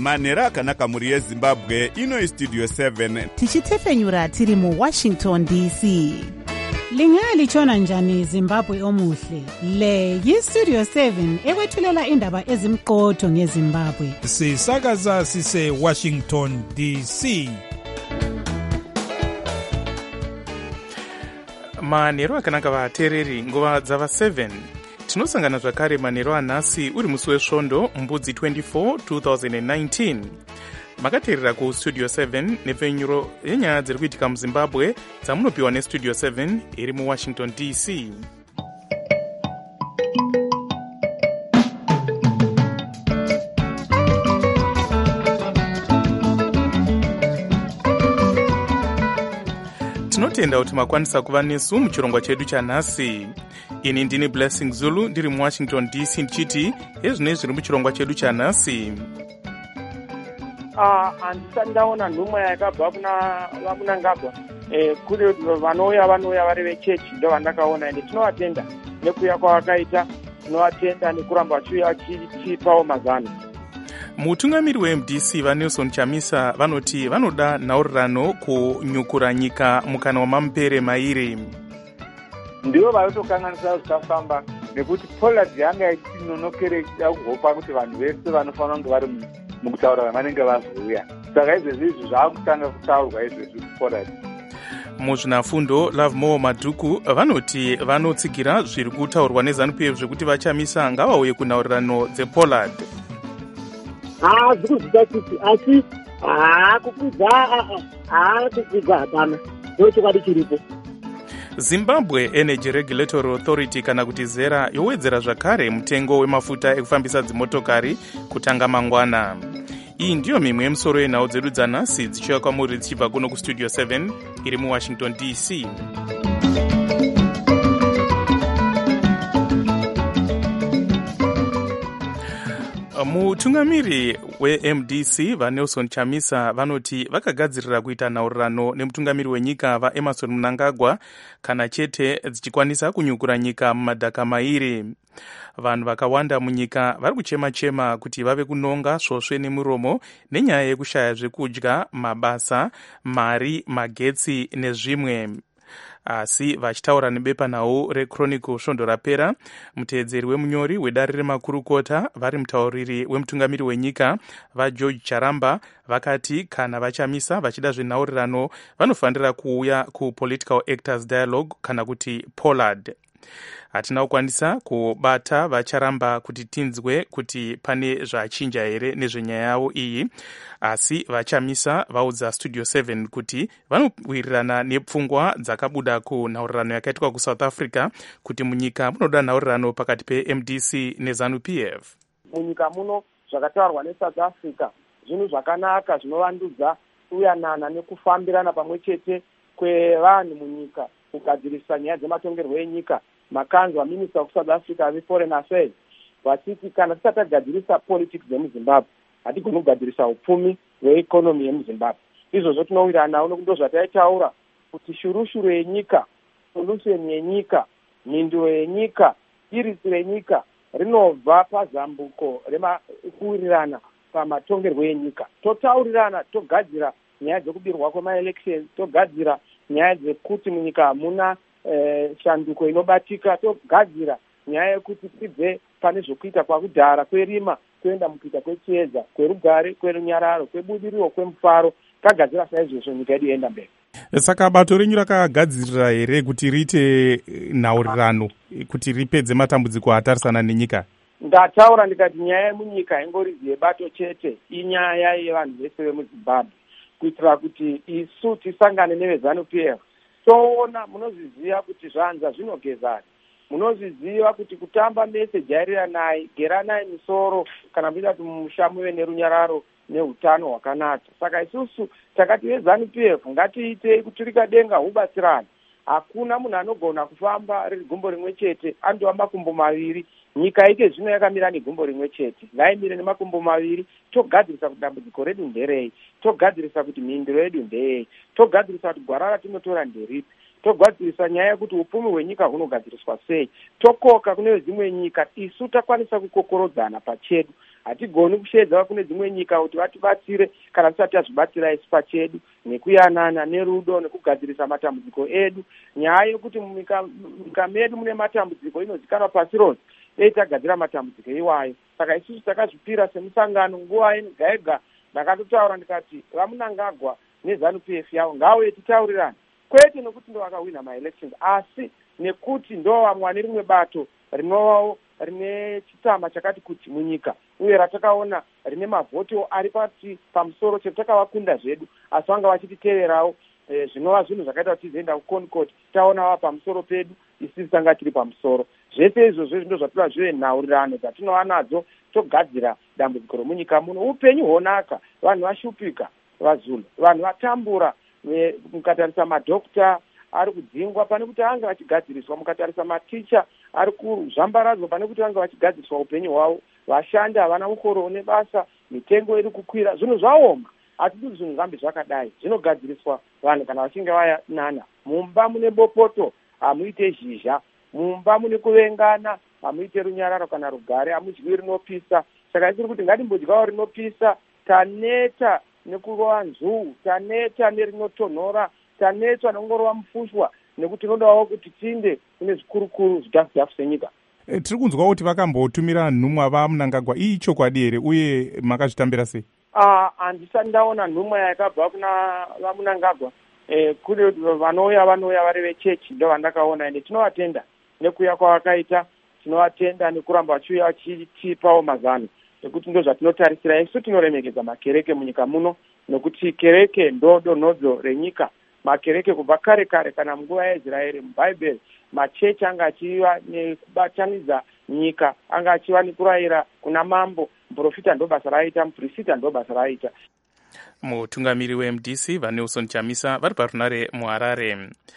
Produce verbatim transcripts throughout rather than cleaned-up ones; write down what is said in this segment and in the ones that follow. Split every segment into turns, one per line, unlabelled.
manhero akanaka mhuri yezimbabwe. Ino istudio seven
tichitefenyura tiri mu Washington D C. Lingalitshona njani Zimbabwe omuhle? Le yistudio seven ekwethulela indaba ezimqotho ngeZimbabwe.
Sisakaza sise Washington D C.
Manhero akanaka vateereri, nguva dzava seven. Tinosangana zvakare manhero anhasi uri musi wesvondo mbudzi twenty-four twenty nineteen. Makateerera ku studio seven nepfenyuro yenyaya dziri kuitika muZimbabwe dzamunopiwa nestudio seven iri mu Washington D C. Tinotenda kuti makwanisa kuva nesu muchirongwa chedu chanhasi. Ini ndini Blessing Zulu ndiri mu Washington D C ndichiti ezvine zviri muchirongwa chedu chanhasi.
Ah, handisati ndaona nhumwa yakabva kuna vamunangagwa. Eh, kuri vanouya vanouya vari vechechi ndo vandakaona, ende tinovatenda nekuuya kwavakaita, tinovatenda nekuramba vachiuya vachitipawo mazano.
Mutungamiri we-M D C vaNelson Chamisa vanoti vanoda nhaurirano kunyukura nyika mukana wamamupere mairi.
Ndivo vaitokanganisa zvichafamba nekuti Pollard yanga ichinonokerera kuhopa kuti vanhu vese vanofanira kunge vari mukutaura vavanenge vazouya. Saka izvezvi izvi zvakutanga kutaurwa izvezvi kuPollard.
Muzvinafundo Lovemore Madhuku vanoti vanotsigira zviri kutaurwa neZANU P F zvekuti vachamisa ngavauye kunhaurirano dzePollard.
Ah, zvikuziva kuti asi ah kukwidza ah kukwidza hapana. Ndochokwadi chiripo.
Zimbabwe Energy Regulatory Authority kana kuti ZERA yowedzera zvakare mutengo wemafuta ekufambisa dzimotokari kutanga mangwana. Iyi ndiyo mimwe yemusoro yenhau dzedu dzanhasi dzichiuya kwamuri dzichibva kuno kustudio seven iri mu Washington D C. Mutungamiri we-M D C vaNelson Chamisa vanoti vakagadzirira kuita nhaurirano nemutungamiri wenyika vaEmmerson Mnangagwa kana chete dzichikwanisa kunyukura nyika mumadhaka mairi. Vanhu vakawanda munyika vari kuchema-chema kuti vave kunonga svosve nemuromo nenyaya yekushaya zvekudya, mabasa, mari, magetsi nezvimwe. Asi vachitaura nebepanhau reChronicle svondo rapera, muteedzeri wemunyori wedare remakurukota vari mutauriri wemutungamiri wenyika vaGeorge Charamba vakati kana vachamisa vachida zvenhaurirano vanofanira kuuya kuPolitical Actors Dialogue kana kuti Pollard. Hatina kukwanisa kubata vacharamba kuti tinzwe kuti pane zvachinja here nezvenyaya yavo iyi, asi vachamisa vaudza studio seven kuti vanowirirana nepfungwa dzakabuda kunhaurirano yakaitwa kuSouth Africa kuti munyika munoda nhaurirano pakati pe-M D C neZANU P F.
Munyika muno zvakataurwa neSouth Africa zvinhu zvakanaka zvinovandudza uyanana nekufambirana pamwe chete kwevanhu munyika, kugadzirisa nyaya dzematongerwo enyika. Makanzwa minister of South Africa veForeign Affairs vachiti kana tisati tagadzirisa politics yemuZimbabwe hatigoni kugadzirisa upfumi hweekonomi yemuZimbabwe. Izvozvo tinowirirana ndo zvataitaura kuti shurushuru yenyika, solution yenyika, mhinduro yenyika, irisi renyika rinobva pazambuko rekuwirirana pamatongerwo enyika. Totaurirana, togadzira nyaya dzekubirwa kwemaelections, togadzira nyaya dzekuti munyika hamuna Eh, shanduko inobatika, togadzira nyaya yekuti tibve pane zvokuita kwakudhara kwerima kuenda mukuita kwechiedza, kwerugare, kwerunyararo, kwebudiriro, kwemufaro. Tagadzira saizvozvo nyika yedu yoenda mberi.
Saka bato renyu rakagadzirira here kuti riite nhaurirano kuti ripedze matambudziko atarisana nenyika?
Ndataura ndikati nyaya yemunyika ingorizi yebato chete, inyaya yevanhu vese vemuZimbabwe, kuitira kuti isu tisangane neveZANU P F. Toona munozviziva kuti zvanza zvinogezana, munozviziva kuti kutamba mese jairanai, geranai misoro kana muida kuti mumusha muve nerunyararo nehutano hwakanaka. Saka isusu takati veZANU P F ngatiitei kuturika denga hubatsirane. Hakuna munhu anogona kufamba riri gumbo rimwe chete andova makumbo maviri. Nyika ike zvino yakamira negumbo rimwe chete, ngaimire nemakumbo maviri. Togadzirisa kuti dambudziko redu nderei, togadzirisa kuti mhinduro yedu ndeyei, togadzirisa kuti gwara ratinotora nderipi, togadzirisa nyaya yekuti upfumi hwenyika hunogadziriswa sei, tokoka kune dzimwe nyika, isu takwanisa kukokorodzana pachedu. hatigoni kushedza kune dzimwe nyika kuti vatibatsire kana tisati tazvibatsira isu pachedu, nekuyanana nerudo nekugadzirisa matambudziko edu. Nyaya yekuti munyika medu mune matambudziko inozikanwa pasi rose, dei tagadzira matambudziko iwayo. Saka isusu takazvipira semusangano nguva yega yega, ndakatotaura ndikati vaMunangagwa neZANU P F yavo ngauye titaurirane, kwete nekuti ndo vakawina maelections, asi nekuti ndo vamwe vane rimwe bato rinovawo rine chitama chakati kuti munyika, uye ratakaona rine mavhoto ari pati pamusoro chero takavakunda zvedu, asi vanga vachititeverawo e, zvinova zvinhu zvakaita kuti tizoenda kuConcord taona vava pamusoro pedu, isisi tanga tiri pamusoro. Zvese izvozvo ndo zvativa zvive nhaurirano dzatinova nadzo togadzira dambudziko romunyika muno. Upenyu honaka, vanhu vashupika, vaZulu, vanhu vatambura, e, mukatarisa madhokta ari kudzingwa pane kuti anga vachigadziriswa, mukatarisa maticha ari kuzvambaradzwa pane kuti vanga vachigadziriswa upenyu hwavo, vashandi havana ukoro nebasa, mitengo iri kukwira, zvinhu zvaoma. Asi kuti zvinhu zvirambe zvakadai, zvinogadziriswa vanhu kana vachinge vayanana. Mumba mune bopoto hamuite zhizha, mumba mune kuvengana hamuite runyararo kana rugare, hamudyi rinopisa. Saka isiri kuti ngatimbodyawo rinopisa, taneta nekurova nzuu, taneta nerinotonhora, tanetwa nongorova mufushwa, nekuti tinodawo kuti tinde kune zvikurukuru zvidhafu dhafu senyika.
E, tiri kunzwa kuti vakambotumira nhumwa vaMunangagwa. Ii chokwadi here uye makazvitambira sei?
Ah, handisati ndaona nhumwa yakabva kuna vaMunangagwa. E, kune vanouya vanouya vari vechechi ndo vandakaona, ende tinovatenda nekuuya kwavakaita, tinovatenda nekuramba vachiuya vachitipawo mazano, nekuti ndo zvatinotarisira. Isu tinoremekedza makereke munyika muno, nekuti kereke ndo donhodzo renyika. Makereke kubva kare kare kana munguva yaIsraeri mubhaibheri, machechi anga achiva nekubatanidza nyika, anga achiva nekurayira kuna mambo. Muprofita ndo basa raiita, muprofita ndo basa raiita.
Mutungamiri weM D C vaNelson Chamisa vari parunare muHarare.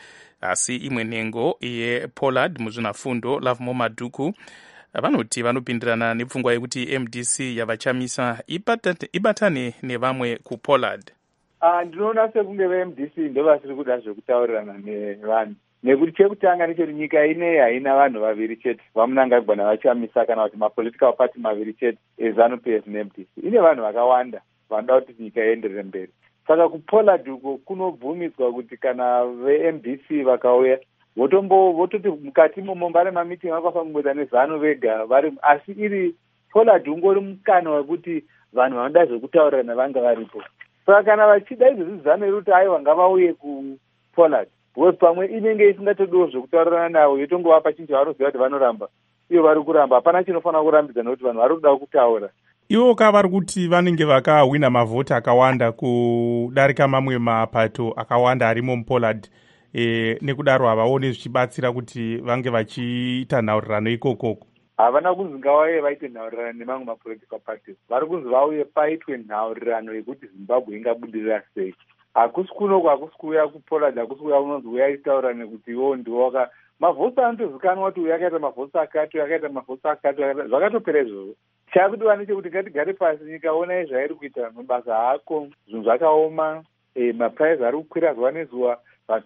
Asi imwe nhengo yePollard muzvinafundo Lovemore Madhuku vanoti vanopindirana nepfungwa yekuti M D C yavaChamisa ibatane nevamwe kuPollard.
Uh, ndinoona sekunge veM D C ndo vasiri kuda zvekutaurirana nevanhu, nekuti chekutanga necheri nyika ineyi haina vanhu vaviri chete, vaMunangagwa navaChamisa, kana kuti mapolitical party maviri chete eZANU P F neM D C. Ine vanhu vakawanda vanoda kuti nyika ienderere mberi. Saka kuPollard uko kunobvumidzwa kuti kana veM D C vakauya votombo vototi mukati momo vari mamitingi vakwafa kumboita neZANU vega vari, asi iri Pollard ungori mukana wekuti vanhu vanoda zvekutaurirana vanga varipo. Saka kana vachida izvozvi ZANU iri kuti aiwa ngavauye kuPollard, because pamwe inenge isingatodiwo zvekutaurirana navo, yotongovapa chinhu chavanoziva kuti vanoramba, iyo vari kuramba, hapana chinofanira kurambidza nekuti vanhu vari kuda kutaura.
Ivo ka vari kuti vanenge vakahwina mavhoti akawanda kudarika mamwe mapato akawanda arimo muPollard, e, nekudaro havaone zvichibatsira kuti vange vachiita nhaurirano ikokoko.
Havana kunzi ngavauye vaite nhaurirano nemamwe mapolitical parties, vari kunzi vauye paitwe nhaurirano yekuti Zimbabwe ingabudirira sei. Hakusi kunoku, hakusi kuuya kuPollard, hakusi kuuya kunonzi uya itaurane kuti iwo ndiwo waka mavhotsi anotozikanwa kuti uyu akaita mavhotsi akati, uyu akaita mavhotsi akati, zvakatopera izvozvo. Chakudiwa nechekuti ngatigare pasi, nyika onai zvairi kuita, mabasa haako, zvinhu zvakaoma, e, mapuraizi ari kukwira zuva nezuva,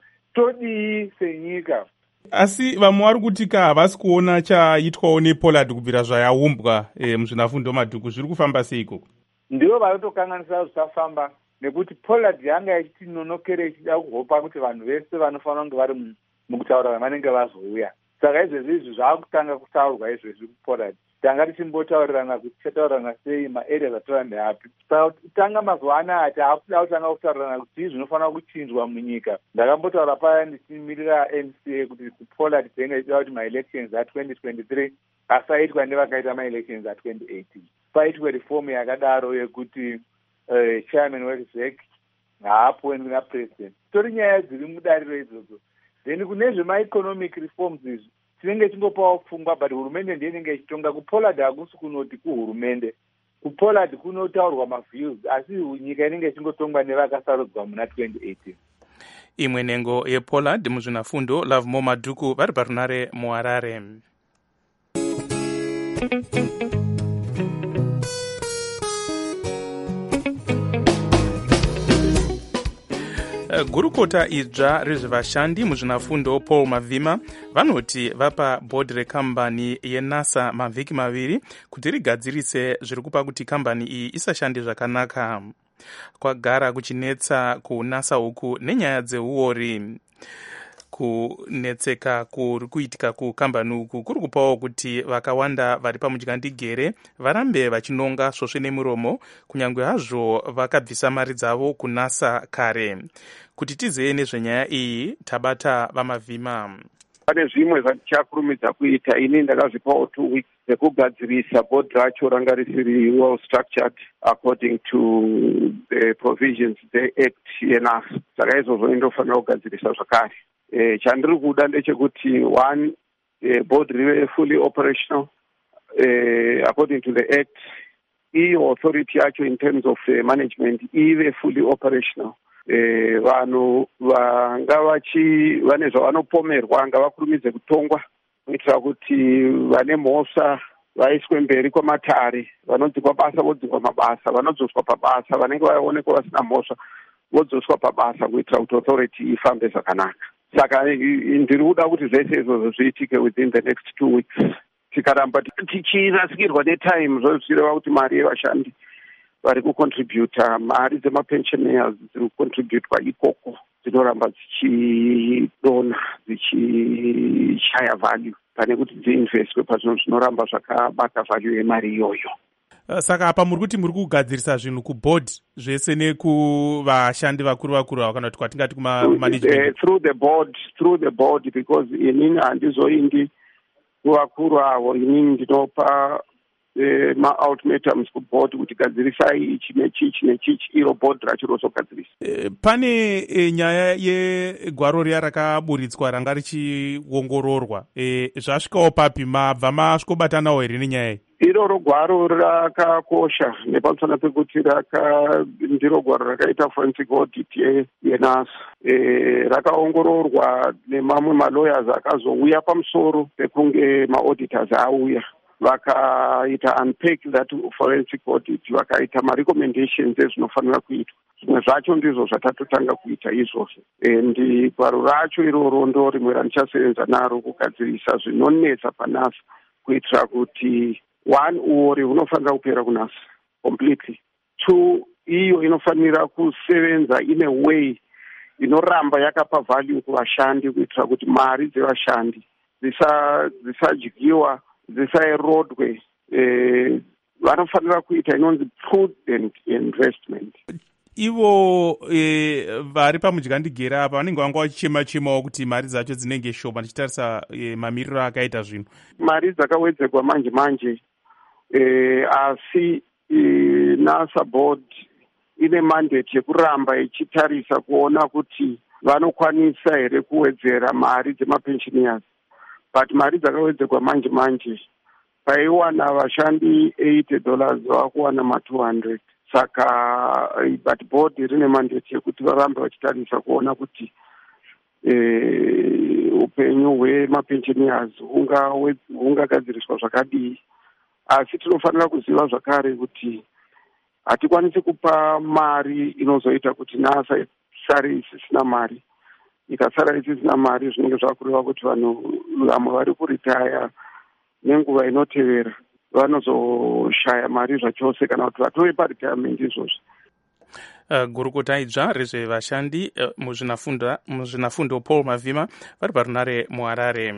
todii senyika.
Asi vamwe vari kuti ka havasi kuona chaitwawo nePollard kubvira zvayaumbwa e, muzvinafundo Madhuku, zviri kufamba sei ikoko?
Ndivo vanotokanganisa zvisafamba, nekuti Pollard yanga ichiti nonokere ichida kuhopa kuti vanhu vese vanofanira kunge vari mukutaura vanenge vazouya. Saka izvezvi izvi zvakutanga kutaurwa izvezvi kuPollard. Tanga tichimbotaurirana kuti tichataurirana sei, maareas atora ndeapi. Saka tanga mazuva anaya taakuda kutanga kutaurirana kuti zvinofanira kuchinjwa munyika. Ndakambotaura paya ndichimirira M C A kuti kuPollard tinenge tichida kuti maelections a twenty twenty-three asaitwa nevakaita maelections a twenty eighteen. Paitwe reform yakadaro yekuti uh, chairman weRESEC haapuwe napresident. Tori nyaya dziri mudariro idzodzo. Then kune zvemaeconomic reforms izvi tinenge tingopawo pfungwa, but hurumende ndiye inenge ichitonga. kuPollard hakusi kunoti kuhurumende, kuPollard kunotaurwa maviews, asi nyika inenge ichingotongwa nevakasarudzwa muna twenty eighteen.
Imwe nhengo yePollard muzvinafundo Lovemore Madhuku vari parunare muHarare. gurukota idzva rezvevashandi muzvinafundo Paul Mavhima vanoti vapa bhodhi rekambani yenasa mavhiki maviri kuti rigadzirise zviri kupa kuti kambani iyi isashande zvakanaka. Kwagara kuchinetsa kunasa uku nenyaya dzeuori. Kunetseka kuri kuitika kukambani uku kuri kupawo kuti vakawanda vari pamudyandigere varambe vachinonga svosve nemuromo kunyange hazvo vakabvisa mari dzavo kunasa kare. Kuti tizeye nezvenyaya iyi tabata vaMavhima.
Pane zvimwe zvatichakurumidza kuita. Ini ndakazvipawo two weeks dzekugadzirisa bhodhi racho ranga risiri well structured according to the provisions dzeact yenasa. Saka izvozvo indofanira kugadzirisa zvakare. E, chandiri kuda ndechekuti one e, board rive fully operational e, according to the act. Iyo authority yacho in terms of uh, management ive fully operational. E, vanhu vanga vachi vane zvavanopomerwa ngavakurumidze kutongwa kuitira kuti vane mhosva vaiswe mberi kwamatare, vanodzikwa basa vodzikwa mabasa, vanodzoswa pabasa vanenge vaonekwa vasina mhosva vodzoswa pabasa kuitira kuti authority ifambe zvakanaka. Saka ndiri kuda kuti zvese izvozvo zviitike within the next two weeks. Tikaramba tichirasikirwa netime zvoreva kuti mari yevashandi vari kucontributa, mari dzemapensioners dziri kucontributwa ikoko dzinoramba dzichidona dzichishaya value pane kuti dziinvestwe pazvinhu zvinoramba zvakabata value yemari iyoyo.
Saka apa muri kuti muri kugadzirisa zvinhu kubhodhi zvese nekuvashandi vakuru vakuru ava kana kuti kwatingati kumanagement?
Through the board, through the board because inini handizoindi kuvakuru avo, inini ndinopa E, ma-ultimatums kubhodhi kuti gadzirisai ichi nechichi nechichi, iro bhodhi racho rozogadzirisa.
E, pane e, nyaya yegwaro riya rakaburitswa ranga richiongororwa. E, zvasvikawo papi? Mabva masvikobatanawo here nenyaya iyi?
Iroro gwaro rakakosha nepamusana pekuti raka ndiro gwaro rakaita forensic audit yenasa. E, rakaongororwa nemamwe malawyers akazouya pamusoro pekunge ma-auditors auya vakaita unpack that forensic audit, vakaita ma-recommendations ezvinofanira kuitwa. Zvimwe zvacho ndizvo zvatatotanga kuita izvozvo. And gwaro racho iroro ndo rimwe randichasevenza naro kugadzirisa zvinonetsa panasa kuitira kuti one, uori hunofanira kupera kunasa completely. Two, iyo inofanira kusevenza in a way inoramba yakapa value kuvashandi kuitira kuti mari dzevashandi dzisadyiwa dzisaerodwe. Eh, vanofanira kuita inonzi prudent investment.
Ivo e, vari pamudyandigera apa vanenge vanga vachichema-chemawo kuti mari dzacho dzinenge shoma tichitarisa e, mamiriro akaita zvinhu.
Mari dzakawedzerwa manje manje e, asi e, NASA board ine mandate yekuramba ichitarisa kuona kuti vanokwanisa here kuwedzera mari dzemapensioners. But mari dzakawedzerwa manje manje paiwana vashandi eighty dollars vakuwana ma two hundred. Saka but board rine mandate yekuti varambe vachitarisa kuona kuti e, upenyu hwemapensioners hungagadziriswa zvakadii. Asi tinofanira kuziva zvakare kuti hatikwanisi kupa mari inozoita kuti NASA isare isisina mari. Ikasara isisina mari zvinenge zvakureva kuti vanhu vamwe vari kuritaya nenguva inotevera vanozoshaya mari zvachose kana kuti vatove paretirement izvozvo.
Uh, gurukota idzva rezvevashandi uh, muzvinafundo muzvinafundo Paul Mavhima vari parunare muHarare.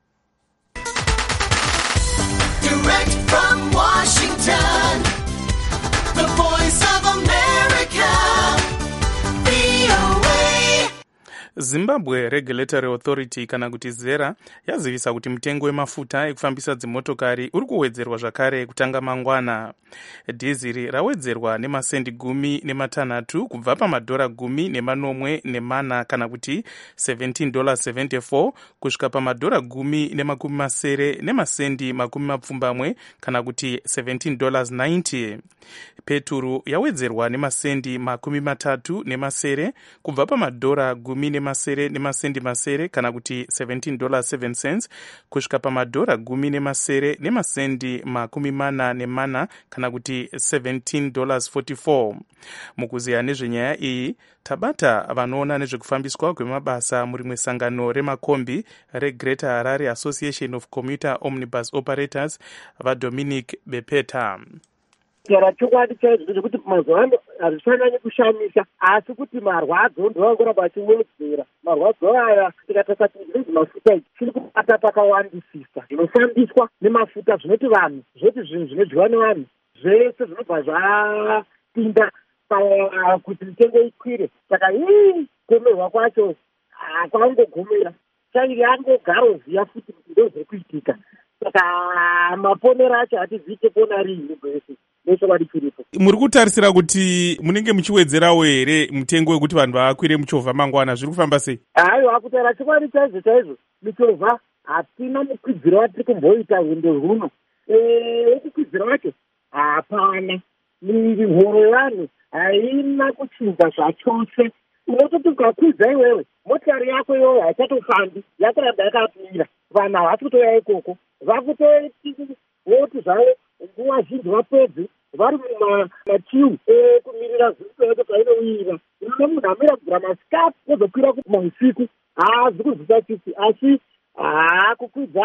Direct from Washington, the voice of America, V O A. Zimbabwe Regulatory Authority kana kuti zera yazivisa kuti mutengo wemafuta ekufambisa dzimotokari uri kuwedzerwa zvakare kutanga mangwana. Dhiziri rawedzerwa nemasendi gumi nematanhatu kubva pamadhora gumi nemanomwe nemana kana kuti seventeen dollars seventy-four kusvika pamadhora gumi nemakumi masere nemasendi makumi mapfumbamwe kana kuti seventeen dollars ninety. Peturu yawedzerwa nemasendi makumi matatu nemasere kubva pamadhora gumi nema nemasere nemasendi masere kana kuti seventeen dollars seven cents kusvika pamadhora gumi nemasere nemasendi makumi mana nemana kana kuti seventeen dollars forty-four. Mukuziya nezvenyaya iyi tabata vanoona nezvekufambiswa kwemabasa murimwe sangano remakombi reGreater Harare Association of Commuter Omnibus Operators vaDominic Bepeta.
Kera chokwadi chaizvo zvekuti mazuva ano hazvifanani kushamisa, asi kuti marwadzo ndovangoramba achiwedzera. Marwadzo aya tikatasa kuti mafuta ichi chiri kubata pakawandisisa zvinofambiswa nemafuta, zvinoti vanhu zvoti zvinhu zvinodyiwa nevanhu zvese zvinobva zvapinda kuti mitengo ikwire. Saka ii kumerwa kwacho kwangogumira chairi angogaroziya futi kuti ndozviri kuitika. Saka maponero acho hatiziite kuona riini bwese.
Muri kutarisira kuti munenge muchiwedzerawo here mutengo wekuti vanhu vakwire muchovha mangwana, zviri kufamba sei?
Aiwa, kutaura chikwadi chaizvo chaizvo, michovha hatina mukwidziro watiri kumboita hundo huno. Wekukwidzira wacho hapana, mihoro yevanhu haina kuchinja zvachose. Unototi ukakwidza iwewe motikari yako iyoyo haichatofambi, yatoramba yakapira. Vanhu havasi kutoya ikoko, vakutoti voti zvavo nguva zhinji vapedzi vari mumachiu ekumirira zviito painowira. Unoona munhu amira kugura masikati ozokwira mausiku, haazi kuzvita chisi, asi haakukwidza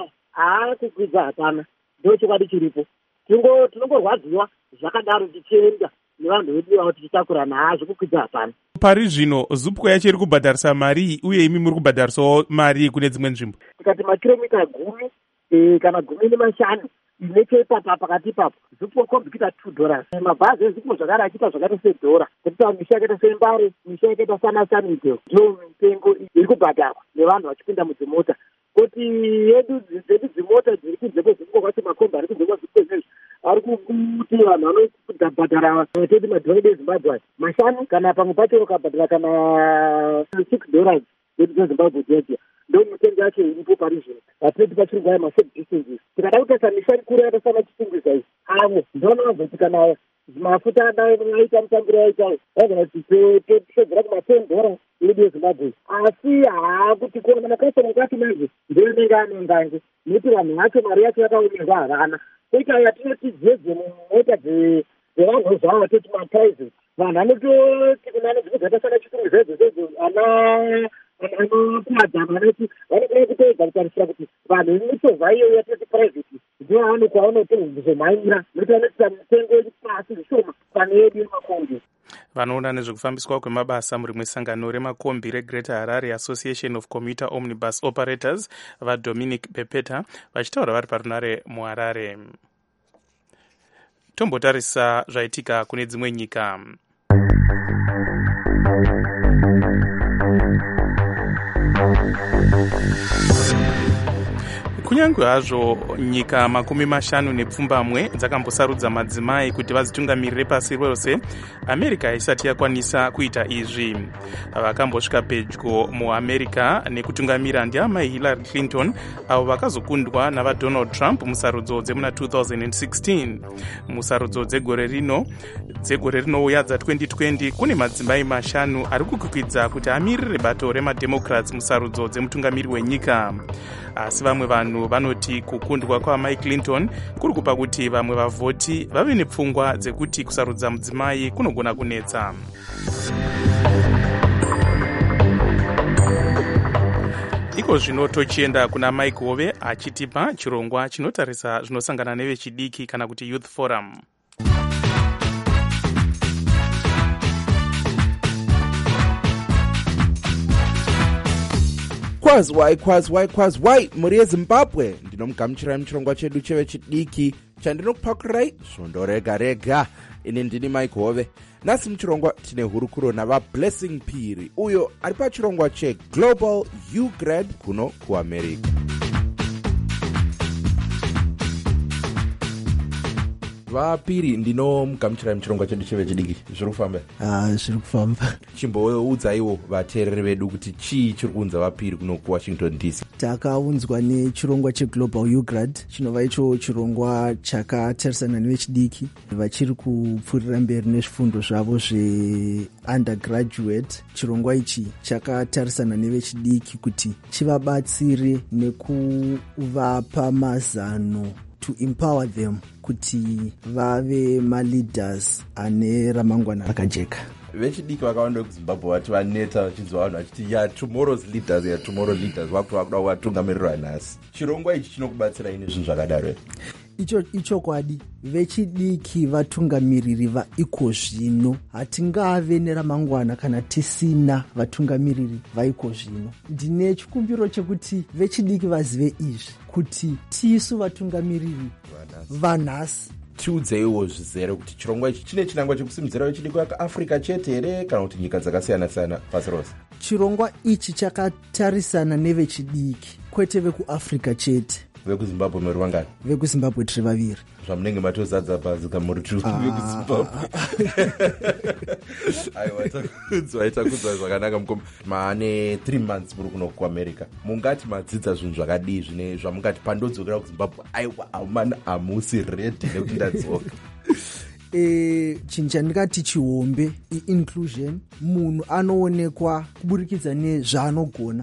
haakukwidza hapana. Ndo chokwadi chiripo. Tinongorwadziwa zvakadaro tichienda nevanhu vedu vavo tichitakurana, haazvi kukwidza hapana.
Pari zvino zupco yacho iri kubhadharisa mari uye imi muri kubhadharisawo mari kune dzimwe nzvimbo?
Tikati makiromita gumi kana gumi nemashanu nechepapa pakati ipapo zupco kombi kuita two dollars. Mabhazi ezupco zvakare achiita zvakaita sedhora, kuita misha yakaita sembare, misha yakaita sana Sunnyvale, ndiyo mitengo iri kubhadharwa nevanhu vachipinda mudzimota. Kuti yedu dzedu dzimota dziri kunze kwezupco kwacho makombi ari kunze kwezupco izvezvi ari kuti vanhu vanobhadhara toti madhonde eZimbabwe mashanu kana pamwe pacho ukabhadhara kana six dollars edu dzeZimbabwe dzedzi. Ndo mitengo yacho iripo pari zvino. Hatinoti pachiri nguva yema-short distances. Tikada kutarisa misha mikuru yakaita sana Chitungwiza iyi, avo ndona vazoti kana mafuta aita mutambiro yaitayo aigona kuti topedzera kuma-ten dollars yedu yeZimbabwe. Asi haakuti kuona makasoma kwacho manje ndoinenge anongange nekuti vanhu vacho mari yacho yakaomerwa havana. Koita yatinoti dzedze mumota dzevanhu zvavo vatoti maprivate, vanhu vanototi kunane dzimwe dzakaita sana Chitungwiza idzodzo ana anokumadza vanoti vanokona kutoedza kutarisira kuti vanhu vemichovha iyoyo yatoti private ndivo vanokwavanotozomhanyira nokuti vanotisa mitengo pasi zvishoma pane yedu yemakombi.
Vanoona nezvekufambiswa kwemabasa murimwe sangano remakombi reGreater Harare Association of Commuter Omnibus Operators vaDominic Bepeta vachitaura vari parunare muHarare. Tombotarisa zvaitika kune dzimwe nyika. Kunyange hazvo nyika makumi mashanu nepfumbamwe dzakambosarudza madzimai kuti vadzitungamirire pasi rose, America haisati yakwanisa kuita izvi. Vakambosvika pedyo muAmerica nekutungamira ndiamai Hillary Clinton avo vakazokundwa navaDonald Trump musarudzo dzemuna two thousand sixteen. Musarudzo dzegore rino dzegore rinouya dza twenty twenty kune madzimai mashanu ari kukwikwidzwa kuti amirire bato remademocrats musarudzo dzemutungamiri wenyika. Asi vamwe vanhu vanoti kukundwa kwaamai Clinton kuri kupa kuti vamwe vavhoti vave nepfungwa dzekuti kusarudza mudzimai kunogona kunetsa. Iko zvino tochienda kuna Mike Hove achitipa chirongwa chinotarisa zvinosangana nevechidiki kana kuti Youth Forum.
Kwazwai kwazwai kwazwai muri yeZimbabwe, ndinomugamuchirai muchirongwa chedu chevechidiki chandinokupakurai svondo rega rega. Ini ndini Mike Hove. Nasi muchirongwa tine hurukuro navaBlessing Phiri, uyo ari pachirongwa cheGlobal U-Grad kuno kuAmerica. vapiri ndinomugamuchirai muchirongwa chedu chevechidiki. Zviri kufamba?
Ah, zviri kufamba.
Chimboudzaiwo vateereri vedu kuti chii chiri kuunza vapiri kuno kuwashington D C.
Takaunzwa nechirongwa cheglobal ugrad chinova icho chirongwa chakatarisana nevechidiki vachiri kupfuurira mberi nezvifundo zvavo zveundergraduate. Chirongwa ichi chakatarisana nevechidiki kuti chivabatsire nekuvapa mazano to empower them kuti vave maleaders ane ramangwana rakajeka.
Vechidiki vakawanda kuzimbabwe vati vaneta vachinzwa vanhu vachiti ya tomorrow's leaders ya tomorrow leaders vakuti vakuda kuvatungamirira nhasi. Chirongwa ichi chinokubatsirai nezvinhu zvakadaro here?
Icho ichokwadi. Vechidiki vatungamiriri vaiko zvino. Hatingave neramangwana kana tisina vatungamiriri vaiko zvino. Ndine chikumbiro chekuti vechidiki vazive izvi kuti tisu vatungamiriri vanhasi.
Tiudzeiwo zvizere kuti chirongwa ichi chine chinangwa chekusimudzira vechidiki vakaafrica chete here kana kuti nyika dzakasiyana-siyana pasi rose?
Chirongwa ichi chakatarisana nevechidiki kwete vekuafrica chete.
Vekuzimbabwe muri vangani?
Vekuzimbabwe tiri vaviri.
Zvamunenge matozadza pazika muri tu vekuzimbabwe. Aiwa, takudzwa takudzwa zvakanaka mukoma. Maane three months muri kuno kuamerica. Mungati madzidza zvinhu zvakadii zvine zvamungati pandodzokera kuzimbabwe aiwa amana amusi ready nekuti ndadzoka?
E, chinhu chandingati chihombe i-inclusion. Munhu anoonekwa kuburikidza nezvaanogona,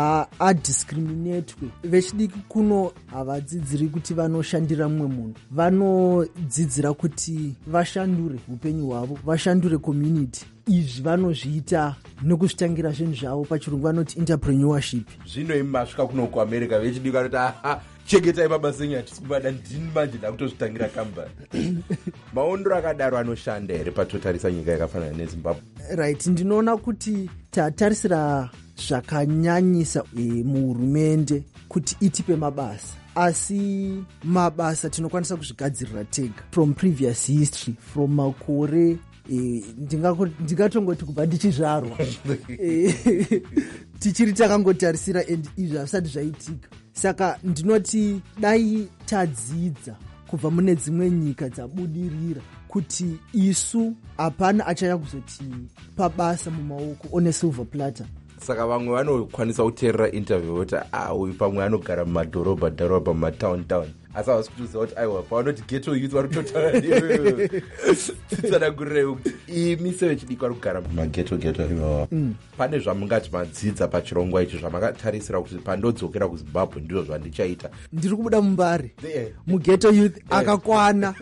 haadiscriminatwe. Vechidiki kuno havadzidziri kuti vanoshandira mumwe munhu, vanodzidzira kuti vashandure upenyu hwavo, vashandure community. Izvi vanozviita nokuzvitangira zvinhu zvavo, pachirungu vanoti entrepreneurship.
Zvino imi masvika kuno kuamerica vechidiki vanoti aha chegetai mabasa enyu hatisikumbada ndini manje ndakutozvitangira kambani. Maondero akadaro anoshanda here patotarisa nyika yakafanana nezimbabwe?
Right, ndinoona kuti tatarisira zvakanyanyisa e, muhurumende kuti itipe mabasa, asi mabasa tinokwanisa kuzvigadzirira tega from previous history, from makore e, ndingatongoti kubva ndichizvarwa e, tichiri takangotarisira and izvi hazvisati zvaitika. Saka ndinoti dai tadzidza kubva mune dzimwe nyika dzabudirira kuti isu hapana achaya kuzoti pabasa mumaoko one silver platter.
Saka vamwe vanokwanisa kuteerera interview voti ah uyu pamwe anogara mumadhorobha dhorobha mumatown town, asi havasi kutoziva kuti aiwa pavanoti ghetto youth vari kutotaura ndiwe titsanangurirai kuti imi sevechidiki vari kugara mumaghetto ghetto iwawa. Pane zvamungati madzidza pachirongwa ichi zvamangatarisira kuti pandodzokera kuzimbabwe ndizvo zvandichaita? Ndiri
kubuda mumbari mughetto youth akakwana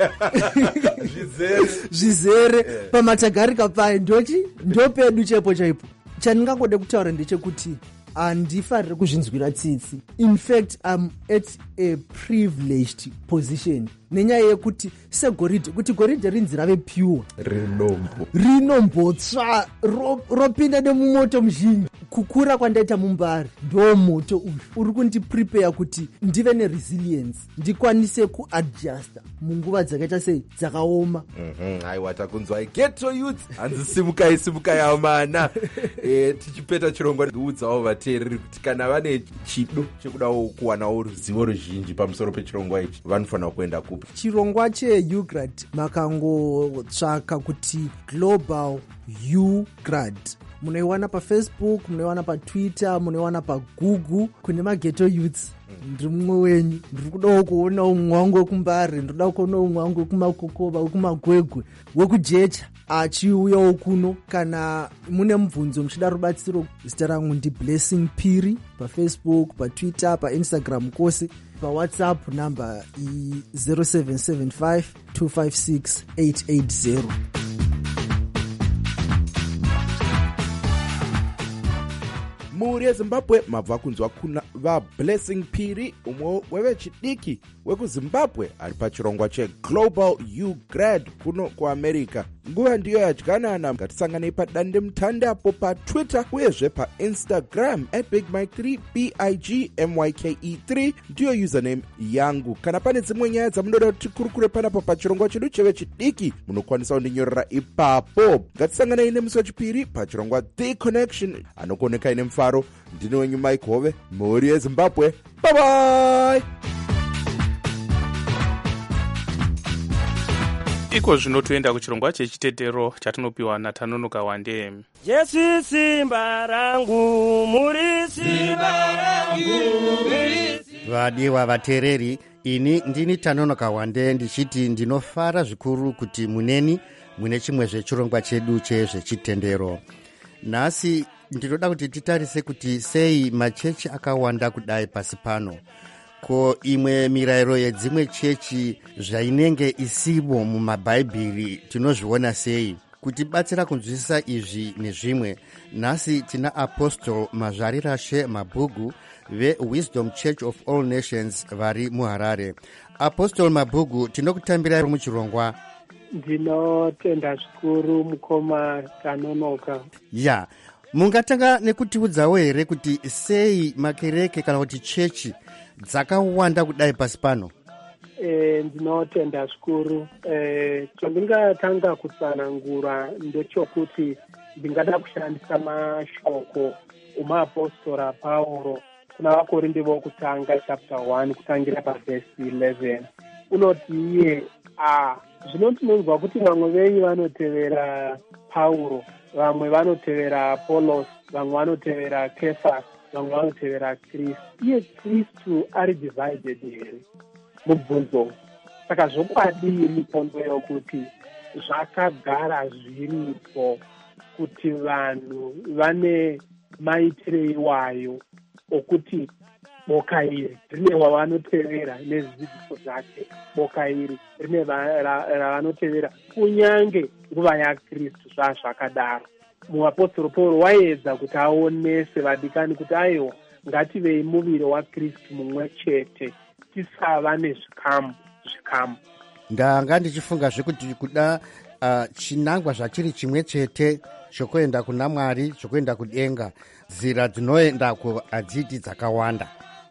zvizere
zvizere pamatagarika paye ndochi ndopedu chepo chaipo. Chandingangode kutaura ndechekuti handifariri kuzvinzwira tsitsi. In fact, I'm at a privileged position nenyaya yekuti segoridhe, kuti goridhe rinzi rave pure
rinombo
rinombotsva ropinda nemumoto muzhinji. Kukura kwandaita mumbari ndo moto uyu uri kundiprepare kuti ndive neresilience, ndikwanise kuadjusta munguva dzakaita sei dzakaoma.
Aiwa, takunzwai ghetto youth, hanzi simukai simukai amana. e, tichipeta chirongwa ndiudzawo vateereri kuti kana vane chido chekudawo kuwanawo ruzivo ruzhinji pamusoro pechirongwa ichi vanofanira kuenda kupi?
Chirongwa cheugrad makangotsvaka kuti global ugrad. Munoiwana pafacebook, munoiwana patwitter, munoiwana pagoogle. Kune maghetto youths ndiri mumwe wenyu. Ndiri kudawo kuona umwangu wekumbare, ndiri kudawo kuona umwangu wekumakokova, wekumagwegwe, wekujecha achiuyawo kuno. Kana mune mubvunzo muchida rubatsiro, zita rangu ndi Blessing Piri pafacebook, patwitter, painstagram kwose. PaWhatsApp number i zero seven seven five two five six eight eight zero.
Muri yeZimbabwe mabva kunzwa kuna vaBlessing Piri, umwe wevechidiki wekuzimbabwe ari pachirongwa cheglobal ugrad kuno kuamerica. Nguva ndiyo yadyanana, ngatisanganei padande mutandapo patwitter uyezve painstagram at big mike three b i g m y k e three ndiyo username yangu. Kana pane dzimwe nyaya dzamunoda kuti tikurukure panapo pachirongwa chedu chevechidiki munokwanisa kundinyorera ipapo. Ngatisanganei nemusi wechipiri pachirongwa The Connection. Anokuonekai nemufaro ndine wenyu Mike Hove, mhuri yeZimbabwe. Bye bye.
iko zvino toenda kuchirongwa chechitetero chatinopiwa naTanonoka Wande.
Jesu simba rangu, muri simba rangu.
Vadiwa vatereri, ini ndini Tanonoka Wande ndichiti ndinofara zvikuru kuti muneni mune chimwe zvechirongwa chedu chezvechitendero. Nhasi ndinoda kuti titarise kuti sei machechi akawanda kudai pasi pano. Ko imwe mirayiro yedzimwe chechi zvainenge isibo mumabhaibheri tinozviona sei? Kuti batsira kunzwisisa izvi nezvimwe, nhasi tina Apostle Mazvarirashe Mabhugu veWisdom Church of All Nations vari muHarare. Apostle Mabhugu, tinokutambira muchirongwa.
Ndinotenda zvikuru mukoma Tanonoka.
Ya, mungatanga nekutiudzawo here kuti sei makereke kana kuti chechi dzakawanda kudai pasi pano?
E, ndinotenda zvikuru. E, chandingatanga kutsanangura ndechokuti ndingada kushandisa mashoko umaApostora Pauro kuna Vakorinde vokutanga chapter one kutangira pavhesi eleven. Unoti iye a zvino tinonzwa kuti vamwe venyu vanotevera Pauro, vamwe vanotevera Apollos, vamwe vanotevera Kefas, vamwe vanotevera Kristu. Iye Kristu ari divided here mubvunzo. Saka zvokwadi pondo yokuti zvakagara zviripo kuti vanhu vane maitire iwayo okuti boka iri rine wavanotevera nezvidzidzo zvake, boka iri rine ravanotevera kunyange nguva yaKristu zvazvakadaro. Muapostoro Pauro waedza kuti aonese vadikani kuti aiwa ngativei muviri waKristu mumwe chete, tisava nezvikamu zvikamu.
Ndanga ndichifunga zvekuti kuda uh, chinangwa zvachiri chimwe chete chokuenda kuna Mwari, chokuenda kudenga, nzira dzinoendako hadziti dzakawanda.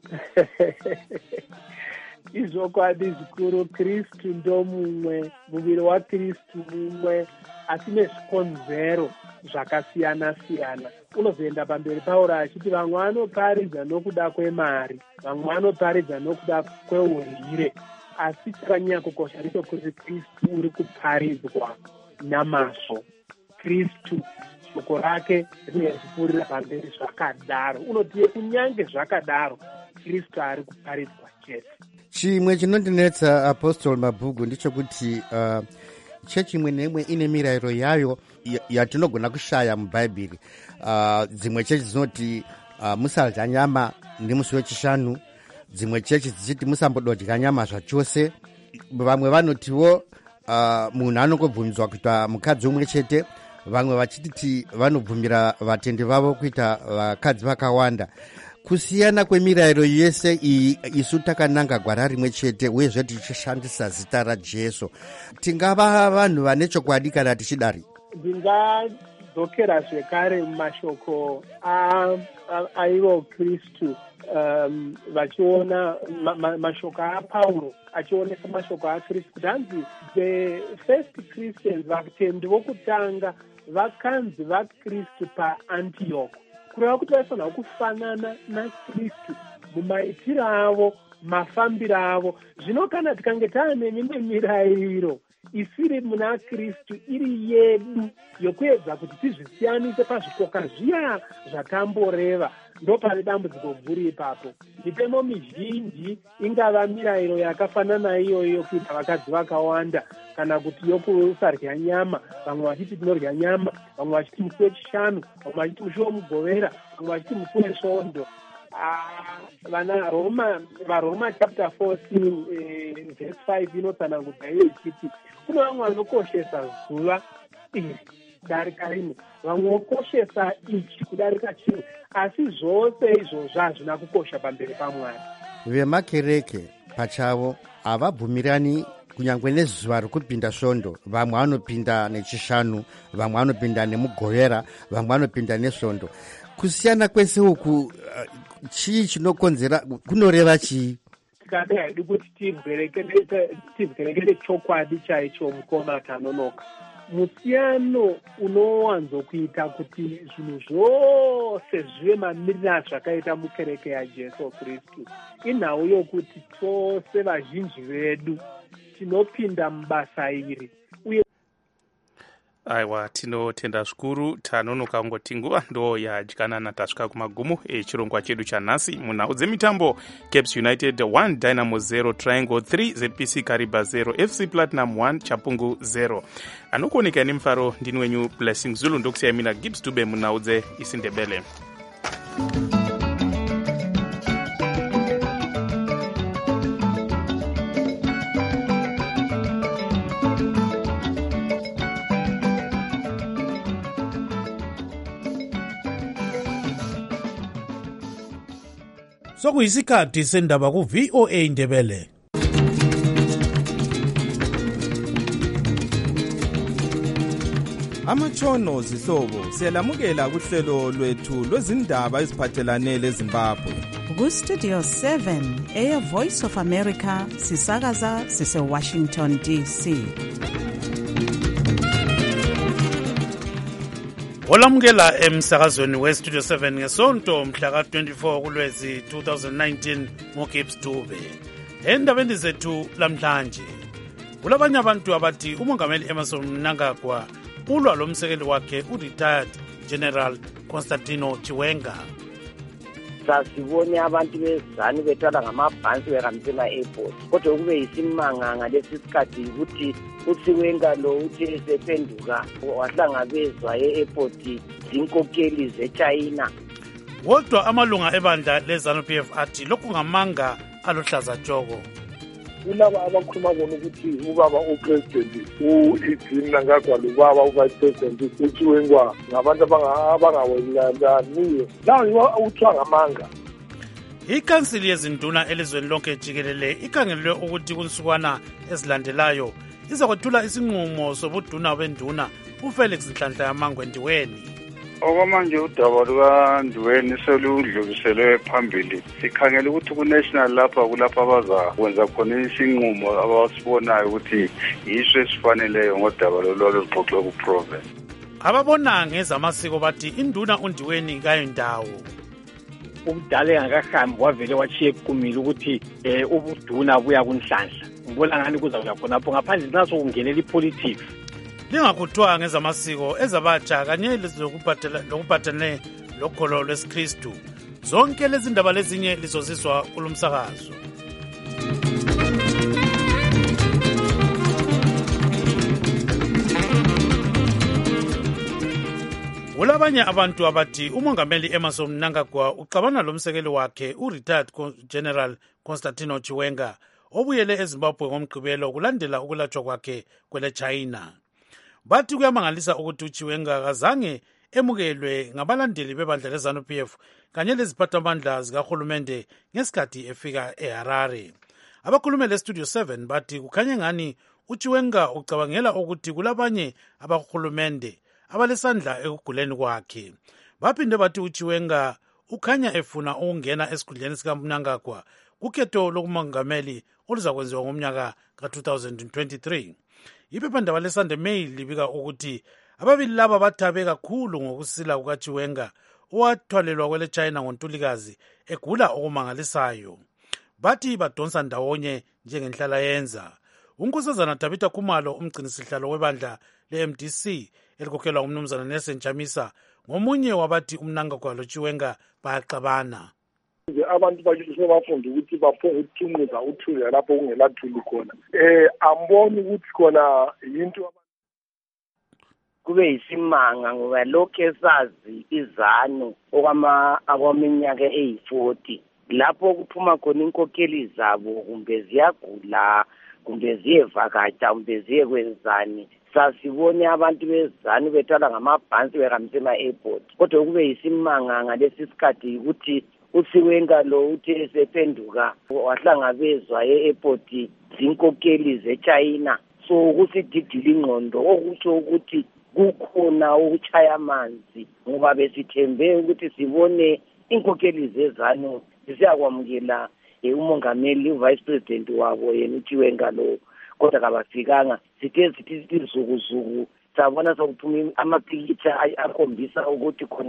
Izvokwadi zvikuru. Kristu ndo mumwe, muviri waKristu mumwe, asi nezvikonzero zvakasiyana siyana. Unozoenda pamberi Pauro achiti vamwe vanoparidza nokuda kwemari, vamwe vanoparidza nokuda kweurire, asi chakanyanya kukosha ndicho kuti Kristu uri kuparidzwa namazvo. Kristu shoko rake rinezvipurira pamberi zvakadaro. Unotiye kunyange zvakadaro Kristu ari kuparidzwa chete.
Chimwe chinondinetsa Apostle Mabhugu ndichokuti uh, chechi imwe neimwe ine mirayiro yayo yatinogona kushaya mubhaibheri. Uh, dzimwe chechi dzinoti uh, musadya nyama nemusi wechishanu, dzimwe chechi dzichiti musambodya nyama zvachose. Vamwe vanotiwo uh, munhu anongobvumidzwa kuita mukadzi umwe chete, vamwe vachititi vanobvumira vatendi vavo kuita vakadzi vakawanda. Kusiyana kwemirayiro yese iyi isu takananga gwara rimwe chete uyezve tichishandisa zita raJesu, tingava vanhu vane chokwadi kana tichidari?
Ndingadzokera zvekare mumashoko aivo Kristu, um, vachiona ma, ma, mashoko aPauro achionesa mashoko aKristu kuti hanzi the first Christians, vatendi vokutanga vakanzi vaKristu paAntioch, kureva kuti vaifanira kufanana naKristu mumaitiro avo, mafambiro avo. Zvino kana tikange taane mimwe mirayiro isiri muna Kristu iri yedu yokuedza kuti tizvisiyanise pazvikoka zviya zvatamboreva, ndo pane dambudziko guru ipapo. Mitemo mizhinji ingava mirayiro yakafanana iyoyo kuita vakadzi vakawanda, kana kuti yokusarya nyama, vamwe vachiti tinorya nyama, vamwe vachiti musi wechishanu, vamwe vachiti musi womugovera, vamwe vachiti musi wesvondo. Uh, vana Roma, vaRoma chapter fourteen eh, verse five inotsanangudza iyo ichiti kuna vamwe vanokoshesa zuva iri kudarika rimwe, vamwe vokoshesa ichi kudarika chimwe, asi zvose izvozvo hazvina kukosha pamberi paMwari.
Vemakereke pachavo havabvumirani kunyangwe nezuva rokupinda svondo. Vamwe vanopinda nechishanu, vamwe vanopinda nemugovera, vamwe vanopinda nesvondo. Kusiyana kwese uku uh, chii chinokonzera, kunoreva chii?
Tikada hedu kuti tibverekere chokwadi chaicho mukoma Tanonoka. Musiyano unowanzokuita kuti zvinhu zvose zvive mamiriro azvakaita mukereke yaJesu Kristu inhau yokuti tose vazhinji vedu tinopinda mubasairi uye
aiwa tinotenda zvikuru tanonoka ngoti nguva ndo yadyanana tasvika kumagumo echirongwa chedu chanhasi munhau dzemitambo. Caps United one Dynamo zero Triangle three Z P C Kariba zero F C Platinum one Chapungu zero. Anokuoneka nemufaro ndini wenyu Blessing Zulu ndokusiyai mina Gibbs Dube munhau dzeIsindebele.
sokuyisikhathi sendaba ku-V O A Ndebele.
Amatshono zihlobo siyalamukela kuhlelo lwethu lwezindaba eziphathelane leZimbabwe.
Ku-Studio seven eya Voice of America sisakaza sise-Washington D C.
olamukela emsakazweni we-Studio seven ngesonto mhla ka-twenty-four kuLwezi twenty nineteen ngoGibbs Dube. Endabeni zethu lamhlanje kulabanye abantu abathi umongameli Emmerson Mnangagwa ulwa lomsekeli wakhe u-retired General Constantino Chiwenga.
Sasibone abantu bezani bethala ngamabhansi behambise ema-airport kodwa kube yisimanga ngalesi sikhathi ukuthi uChiwenga lo uthi esephenduka wahlangabezwa e-airport zinkokeli zeChina.
Kodwa amalunga ebandla leZANU-P F athi lokhu ngamanga aluhlaza tshoko.
Kulaba abakhuluma bona ukuthi ubaba upresident u-Emmerson Mnangagwa lobaba uvice president uChiwenga ngabantu abangawelaniyo nawo uthiwa ngamanga.
Ikansili yezinduna elizweni lonke jikelele ikhangelelwe ukuthi kunsukwana ezilandelayo izakwethula isinqumo sobuduna benduna uFelix Nhlanhla Yamangwe Ndiweni.
Okwamanje udaba lukaNdiweni seludluliselwe phambili. Sikhangela ukuthi ku-national lapha kulapha abazakwenza khona isinqumo abasibonayo ukuthi yiso esifaneleyo ngodaba lolu luxoxwe ku-province.
Ababona ngezamasiko bathi induna uNdiweni kayindawo.
Ubudala engakahambi wavele wachiye kumile ukuthi eh ubuduna buya kuNhlanhla. Ngibona ngani kuzakuya khonapho ngaphandle naso kungenela ipolitics.
Lingakuthiwa ngezamasiko ezabatsha kanye lokuphathelane lokholo lwesikristu. Zonke lezi ndaba lezinye lizoziswa kulumsakazo. Kulabanye abantu abathi umongameli Emmerson Mnangagwa uxabana lomsekeli wakhe u-retired General Constantino Chiwenga obuyele eZimbabwe ngomgqibelo kulandela ukulatshwa kwakhe kwele China. Bathi kuyamangalisa ukuthi uChiwenga kazange emukelwe ngabalandeli bebandla leZANU-P F kanye leziphathamandla zikahulumende ngesikhathi efika eHarare. Abakhulume le-Studio seven bathi kukhanye ngani uChiwenga ucabangela ukuthi kulabanye abahulumende abalesandla ekuguleni kwakhe. Baphinde bathi uChiwenga ukhanya efuna ukungena esikhundleni sikaMnangagwa kukhetho lokumongameli oluzakwenziwa ngomnyaka ka-twenty twenty-three. Iphephandaba leSunday Mail libika ukuthi ababili laba bathabe kakhulu ngokusila kukaChiwenga owathwalelwa kwele China ngoNtulikazi egula okumangalisayo. Bathi badonsa ndawonye njengenhlala yenza. uNkosazana Tabitha Khumalo umgcinisihlalo webandla le-M D C elikhokhelwa ngumnumzana Nelson Chamisa ngomunye wabathi uMnangagwa loChiwenga bayaxabana.
Abantu bajuliswe bafunda ukuthi baphonga ukuthumuza uthuli lapho kungelathuli khona. Eh amboni ukuthi khona into
kube yisimanga ngoba lokho esazi izanu okwama akwaminyaka eyi-forty lapho kuphuma khona inkokeli zabo kumbe ziyagula kumbe ziyevakatha kumbe ziyekwenzani. Sasibone abantu bezani bethala ngamabhansi behambise ema-airport kodwa kube yisimanga ngalesi sikhathi ukuthi uChiwenga lo uthi esephenduka wahlangabezwa e-airport zinkokeli zeChina. So kusididile ingqondo okusho ukuthi kukhona ukuchaya amanzi ngoba besithembe ukuthi sibone inkokeli zezanu zisiyakwamukela umongameli uvice president wabo yena uChiwenga lo kodwa kabafikanga. Sithe sithi izukuzuku sabona sokuphuma amapikitsha akhombisa ukuthi khona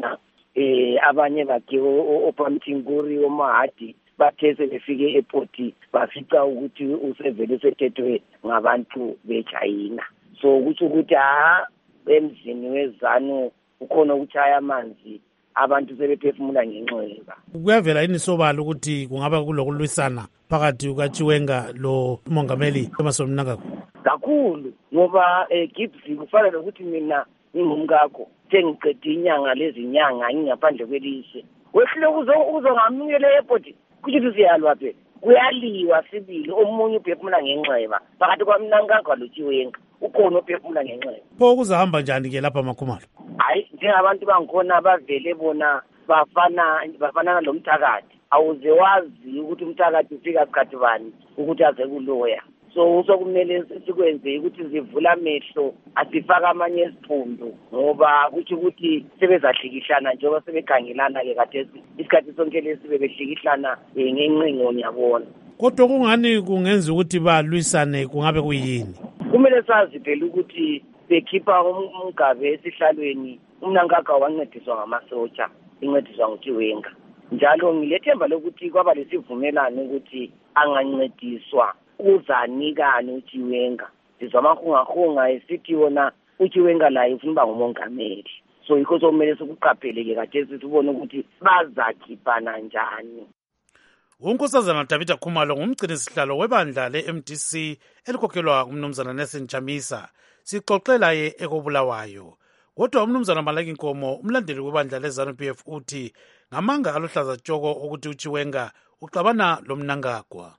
eh abanye bakhe opamthinguri omahadi bathese befike ePoti bafica ukuthi usevele sethethwe ngabantu beChina. So ukuthi ukuthi ha emzini wezanu ukhona ukuchaya amanzi abantu sebephefumula ngenxeba.
Kuyavela inisobala ukuthi kungaba kulokulwisana phakathi kukaChiwenga lo mongameli Emmerson Mnangagwa.
Kakhulu ngoba eGibs kufanele ukuthi mina ngingumkakho sengiqede inyanga lezinyanga ngingaphandle kwelise. Wehlile uzongamukele ePoti kuthi siyalwa phela. Kuyaliwa sibili omunye uphefumula ngenxeba phakathi kwaMnangagwa loChiwenga ukhona uphefumula ngenxeba.
Pho kuzahamba njani ke lapha Makhumalo?
Hayi njengabantu bangikhona bavele bona bafana bafana lomthakathi awuze wazi ukuthi umthakathi ufika sikhathi bani ukuthi aze kuloya. So usokumele sikwenze ukuthi zivula amehlo asifaka amanye isiphundu ngoba kuthi ukuthi sebezahlikihlana njengoba sebekhangelana ke kade isikhathi sonke lesibe behlikihlana ngencingo ngiyabona.
Kodwa kungani kungenza ukuthi balwisane kungabe kuyini?
Kumele sazi phela ukuthi bekhipha umgabe esihlalweni uMnangagwa wancediswa ngamasotsha incediswa nguChiwenga. Njalo ngilethemba lokuthi kwaba lesivumelano ukuthi angancediswa uzanikani uChiwenga. Sizamahungahunga esithi wona uChiwenga laye ufuna uba ngumongameli. So yikho somele sokuqapheleke kade sibone ukuthi bazakhiphana njani.
Unkosazana Davida Khumalo ngumgcini sihlalo webandla le-M D C elikhokhelwa umnumzana Nelson Chamisa. Sixoxela ye ekobulawayo. Kodwa umnumzana Malaki Nkomo umlandeli webandla leZANU P F uthi ngamanga aluhlaza tshoko ukuthi uChiwenga uxabana loMnangagwa.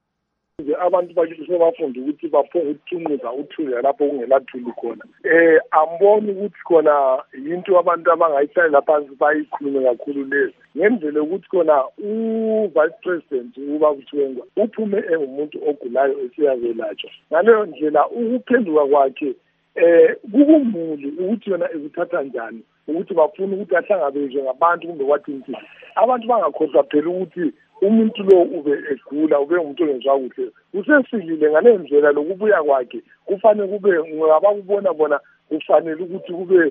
Abantu bakithi sebafunda ukuthi baphonga ukuthunquza uthuli lapho kungelathuli khona. Eh amboni ukuthi khona into abantu abangayihlalela phansi bayikhulume kakhulu lezi. Ngendlela ukuthi khona u-Vice President uba Chiwenga uphume engumuntu ogulayo esiyazelatshwa. Ngaleyo ndlela ukuphenduka kwakhe eh kukumuli ukuthi yona ezithatha njani ukuthi bafuna ukuthi ahlangabezwe ngabantu kumbe wathi into. Abantu bangakhohlwa phela ukuthi umuntu lo ube egula ube umuntu ongezwa kuhle usesilile ngale ndlela lokubuya kwakhe kufanele kube ngabakubona bona kufanele ukuthi kube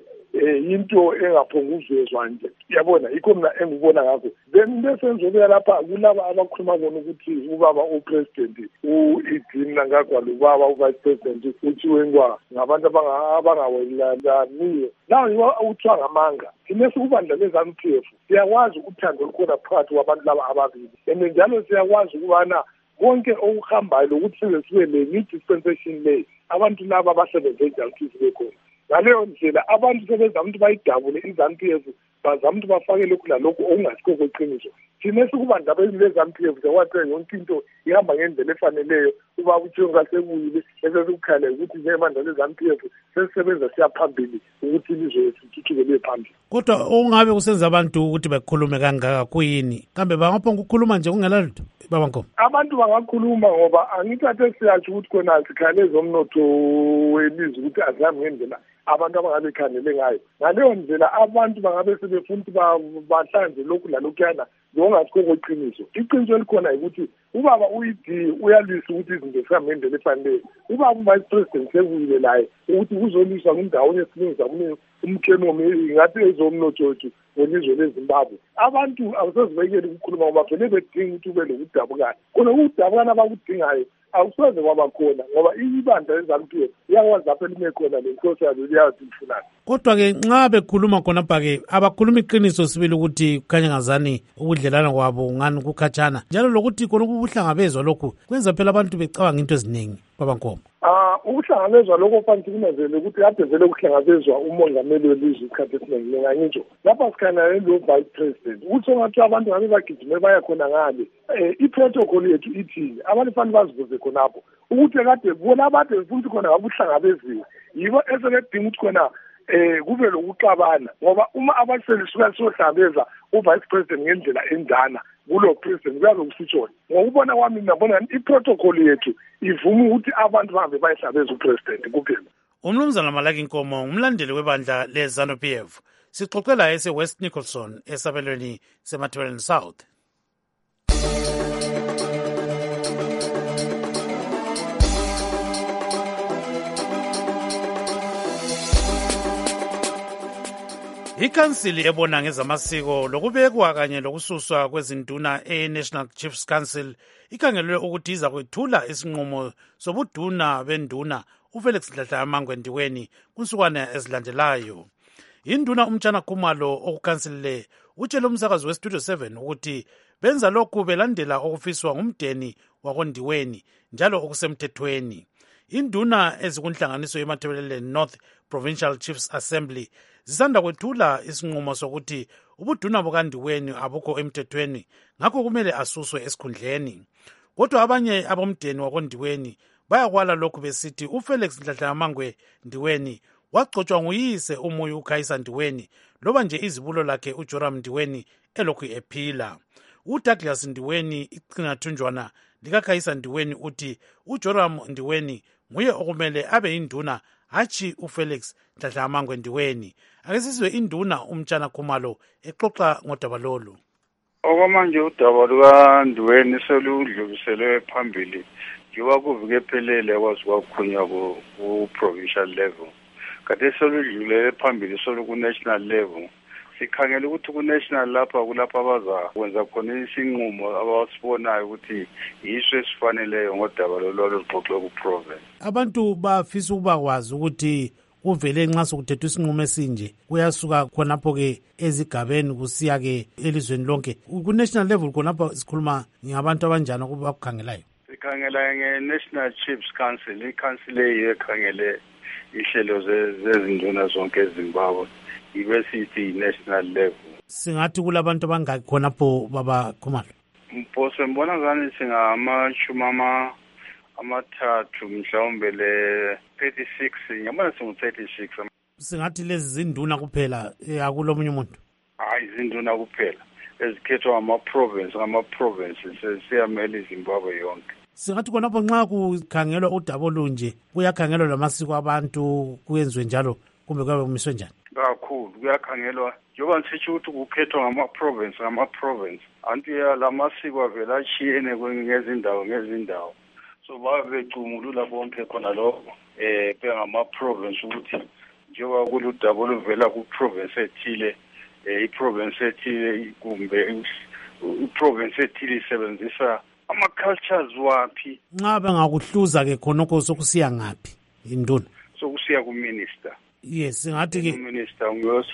into engaphonga uvezwa nje yabona yikho mina engibona ngakho then bese ngizobuya lapha kulaba abakhuluma bona ukuthi ubaba upresident uEdin Mnangagwa lobaba uvice president uChiwenga ngabantu abangawelaniyo nawo yiwa uthiwa ngamanga thina sikubandla leZANU P F siyakwazi uthando olukhona phakathi kwabantu laba ababili and njalo siyakwazi ukubana konke okuhambayo lokuthi sibe ne-dispensation le abantu laba abasebenze njalo sibe khona. Ngaleyo ndlela abantu sebezama ukuthi bayidabule iZANU P F bazama ukuthi bafake lokhu lalokhu okungasikho kweqiniso. Thina sikubandla leZANU P F sekwathi yonke into ihamba ngendlela efaneleyo uba uChiwenga sekuyile esekukhale ukuthi njengabandla leZANU P F sesisebenza siyaphambili ukuthi ilizwe lithuthukele phambili.
Kodwa okungabe kusenza abantu ukuthi bakhulume kangaka kuyini? Kambe bangaphonga ukukhuluma nje kungela lutho? Baba Nkomo.
Abantu bangakhuluma ngoba angithathe siyathi ukuthi khona sikhale zomnotho welizwe ukuthi azami ngendlela abantu abangabe khanele ngayo. Ngaleyo ndlela abantu bangabe sebefuna ukuthi bahlanze lokhu lalokuyana longasikho kweqiniso. Iqiniso elikhona ukuthi ubaba uyiD uyalwisa ukuthi izinto zihambe ngendlela efanele. Ubaba uvice president sekuyile laye ukuthi uzolwisa ngindawonye esilungiza umkenomi ngathi ezomnotho wethu welizwe leZimbabwe. Abantu awusezibekeli ukukhuluma ngoba vele bedinga ukuthi ube lokudabukana. Khona ukudabukana abakudingayo awusoze kwaba khona ngoba ibandla leZANU P F iyakwazi lapho elime khona lenkosi yalo liyazi ifunana.
Kodwa-ke nxa bekhuluma khonapha-ke abakhuluma iqiniso sibili ukuthi kukhanya ngazani ubudlelana kwabo ngani kukhatshana njalo lokuthi khona ukuhlangabezwa lokhu kwenza phela abantu becabanga into eziningi. Baba Nkomo.
Ah ukuhlangabezwa lokho fanele kunezele ukuthi kade vele ukuhlangabezwa umongameli welizwe isikhathi esiningi ngangitsho lapha sikhanale lo vice president ukuthi ngathi abantu ngabe bagijime baya khona ngale eh iprotocol yethu ithini abantu fanele bazibuze khonapho ukuthi kade bona abade befuna khona ngabuhlangabeziwe yibo eseledinga ukuthi khona eh kube lokuxabana ngoba uma abaselisuka sohlangabeza uvice president ngendlela enjana kulo president kuyabe kusitshona ngokubona kwami ngibona iprotocol yethu ivuma ukuthi abantu bahambe bayihlabeza upresident kuphela.
Umnumzana Malaki Nkomo umlandeli webandla leZANU P F sixoxela ese West Nicholson esabelweni seMatabeleland South. ikhansili ebona ngezamasiko lokubekwa kanye lokususwa kwezinduna e-National Chiefs Council ikhangelelwe ukuthi iza kwethula isinqumo sobuduna benduna uFelix Dladla Ndiweni kunsukwana ezilandelayo. Induna umtshana Khumalo okukhansile utshele umsakazi weStudio seven ukuthi benza lokhu belandela okufiswa ngumdeni wakondiweni njalo okusemthethweni. Induna ezikunhlanganiso yeMatabeleland North Provincial Chiefs Assembly zisanda kwethula isinqumo sokuthi ubuduna bukaNdiweni abukho emthethweni ngakho kumele asuswe esikhundleni. Kodwa abanye abomdeni wakondiweni bayakwala lokhu besithi uFelix Dladla Ndiweni wagcotshwa nguyise uMuyi uKhayisa Ndiweni loba nje izibulo lakhe uJoram Ndiweni elokhu ephila. uDouglas Ndiweni iqhingathunjwana likaKhayisa Ndiweni uthi uJoram Ndiweni nguye okumele abe induna hachi uFelix Dladla Ndiweni. Ake sizwe induna umtshana Khumalo exoxa ngodaba lolu.
Okwamanje udaba lukaNdiweni seludluliselwe phambili njengoba kuvike phelele kwazi kwakhunywa ku-provincial level. Kade seludlulele phambili solo ku-national level. Sikhangela ukuthi ku-national lapha kulapha abaza kwenza khona isinqumo abasibonayo ukuthi yiso esifaneleyo ngodaba lolu oluxoxwe ku-province.
Abantu bafisa ukuba kwazi ukuthi uvele nxa sokuthethwa isinqumo esinje kuyasuka khonapho-ke ezigabeni kusiya-ke elizweni lonke. Ku-national level khonapho sikhuluma ngabantu abanjani ukuba bakukhangelayo?
Sikhangela nge-National Chiefs Council. I-council eyiyo ekhangele ihlelo zezinduna zonke eZimbabwe. Ibe sithi national level.
Singathi kulabantu abangaki khonapho baba Khumalo?
Mpose mbona ngani singamashumi ama amathathu mhlawumbe le thirty-six ngiyabona singu thirty-six.
Singathi lezi zinduna kuphela akulomunye umuntu?
Hayi izinduna kuphela ezikhethwa ngama-province ngama-provinces siyamele iZimbabwe yonke.
Singathi khonapho nxa kukhangelwa udaba olunje kuyakhangelwa lamasiko abantu kuyenziwe njalo kumbe kuyabe kumiswe njani?
Kakhulu kuyakhangelwa njengoba nisitsho ukuthi kukhethwa ngama-province ngama-province anti lamasiko avela achiyene ngezindawo ngezindawo. So babe becumulula bonke khona lokho eh bengama-province ukuthi njengoba kuludaba oluvela ku-province ethile eh i-province ethile kumbe i-province ethile isebenzisa ama-cultures waphi.
Nxa bengakuhluza-ke khonokho sokusiya ngaphi induna?
Sokusiya ku-minister.
Yes, singathi-ke
uminister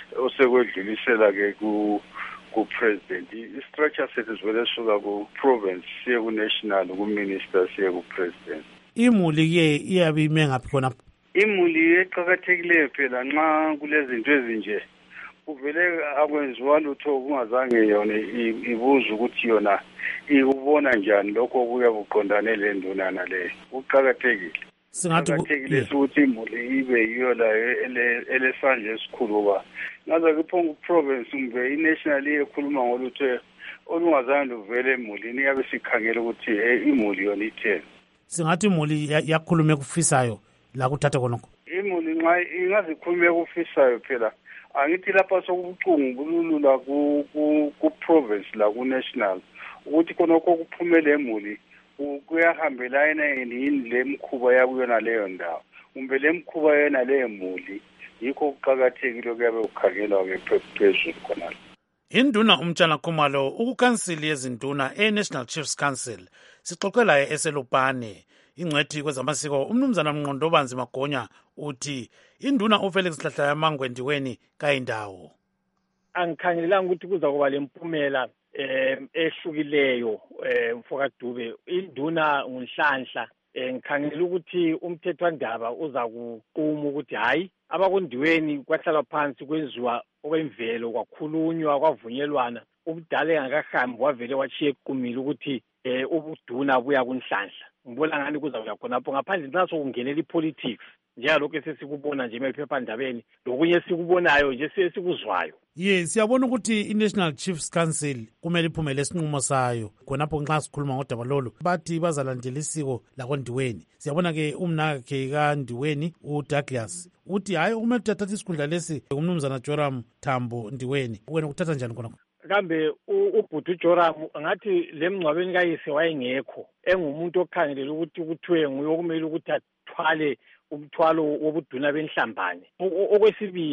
osekwedlulisela-ke ku-president. I-structure sethu sivele suka ku-province siye ku-national, ku-minister siye ku-president.
Imuli-ke iyabe ime ngaphi khonapho?
Imuli eqakathekileyo phela nxa kulezinto ezinje kuvele akwenziwa lutho kungazange yona ibuza ukuthi yona ikubona njani lokho kuya buqondane le nduna naleyo. Kuqakathekile.
Singathi
kuqakathekile ukuthi imuli ibe yiyo la elesandla esikhulu ba ngaze kuphonga ku-province umbe i-national ekhuluma ngolutho olungazange luvele emulini yabe sikhangela ukuthi imuli yona itheni.
Singathi imuli yakhuluma ekufisayo la kuthatha khonokho?
Imuli nxa ingazikhuluma ekufisayo phela angithi lapha sokubucungu bululula ku-province la ku-national ukuthi khonokho kuphumele emuli kuyahambelana yini le mkhuba yakuyona leyo ndawo kumbe le mkhuba yena leyo muli yikho kuqakathekile kuyabe kukhangelwa-ke phezulu khonalo.
Induna umtshana Khumalo ukukhansili yezinduna e-National Chiefs Council sixoxe laye eselupane. Ingcwethi kwezamasiko umnumzana Mnqondobanzi Magonya uthi induna uFelix Dladla Ndiweni kayindawo.
Angikhangelelanga ukuthi kuza kuba lempumela eh ehlukileyo eh mfokadube. Induna ngunhlanhla eh ngikhangela ukuthi umthethwandaba uza kuqhuma ukuthi hayi abakondiweni kwahlala phansi kwenziwa okwemvelo kwakhulunywa kwavunyelwana ubudala engakahambi wavele wachiye eqhumile ukuthi eh ubuduna buya kunhlanhla. Ngibona ngani kuza khonapho ngaphandle naso kungenela ipolitics njengalokho esesikubona nje emaphephandabeni lokunye esikubonayo nje esikuzwayo.
Yes, siyabona ukuthi i-National Chiefs Council kumele iphumele isinqumo sayo khonapho nxa sikhuluma ngodaba lolu bathi bazalandela isiko lakondiweni. Siyabona-ke umnakhe kaNdiweni uDouglas uthi hayi kumele uthatha isikhundla lesi umnumzana Joram Thambo Ndiweni. Wena kuthatha njani khonapho?
Kambe ubhuti uJoram ngathi lemngcwabeni kayise wayengekho engumuntu okhangelela ukuthi kuthiwe nguye okumele ukuthi athwale umthwalo wobuduna benhlambane. Okwesibili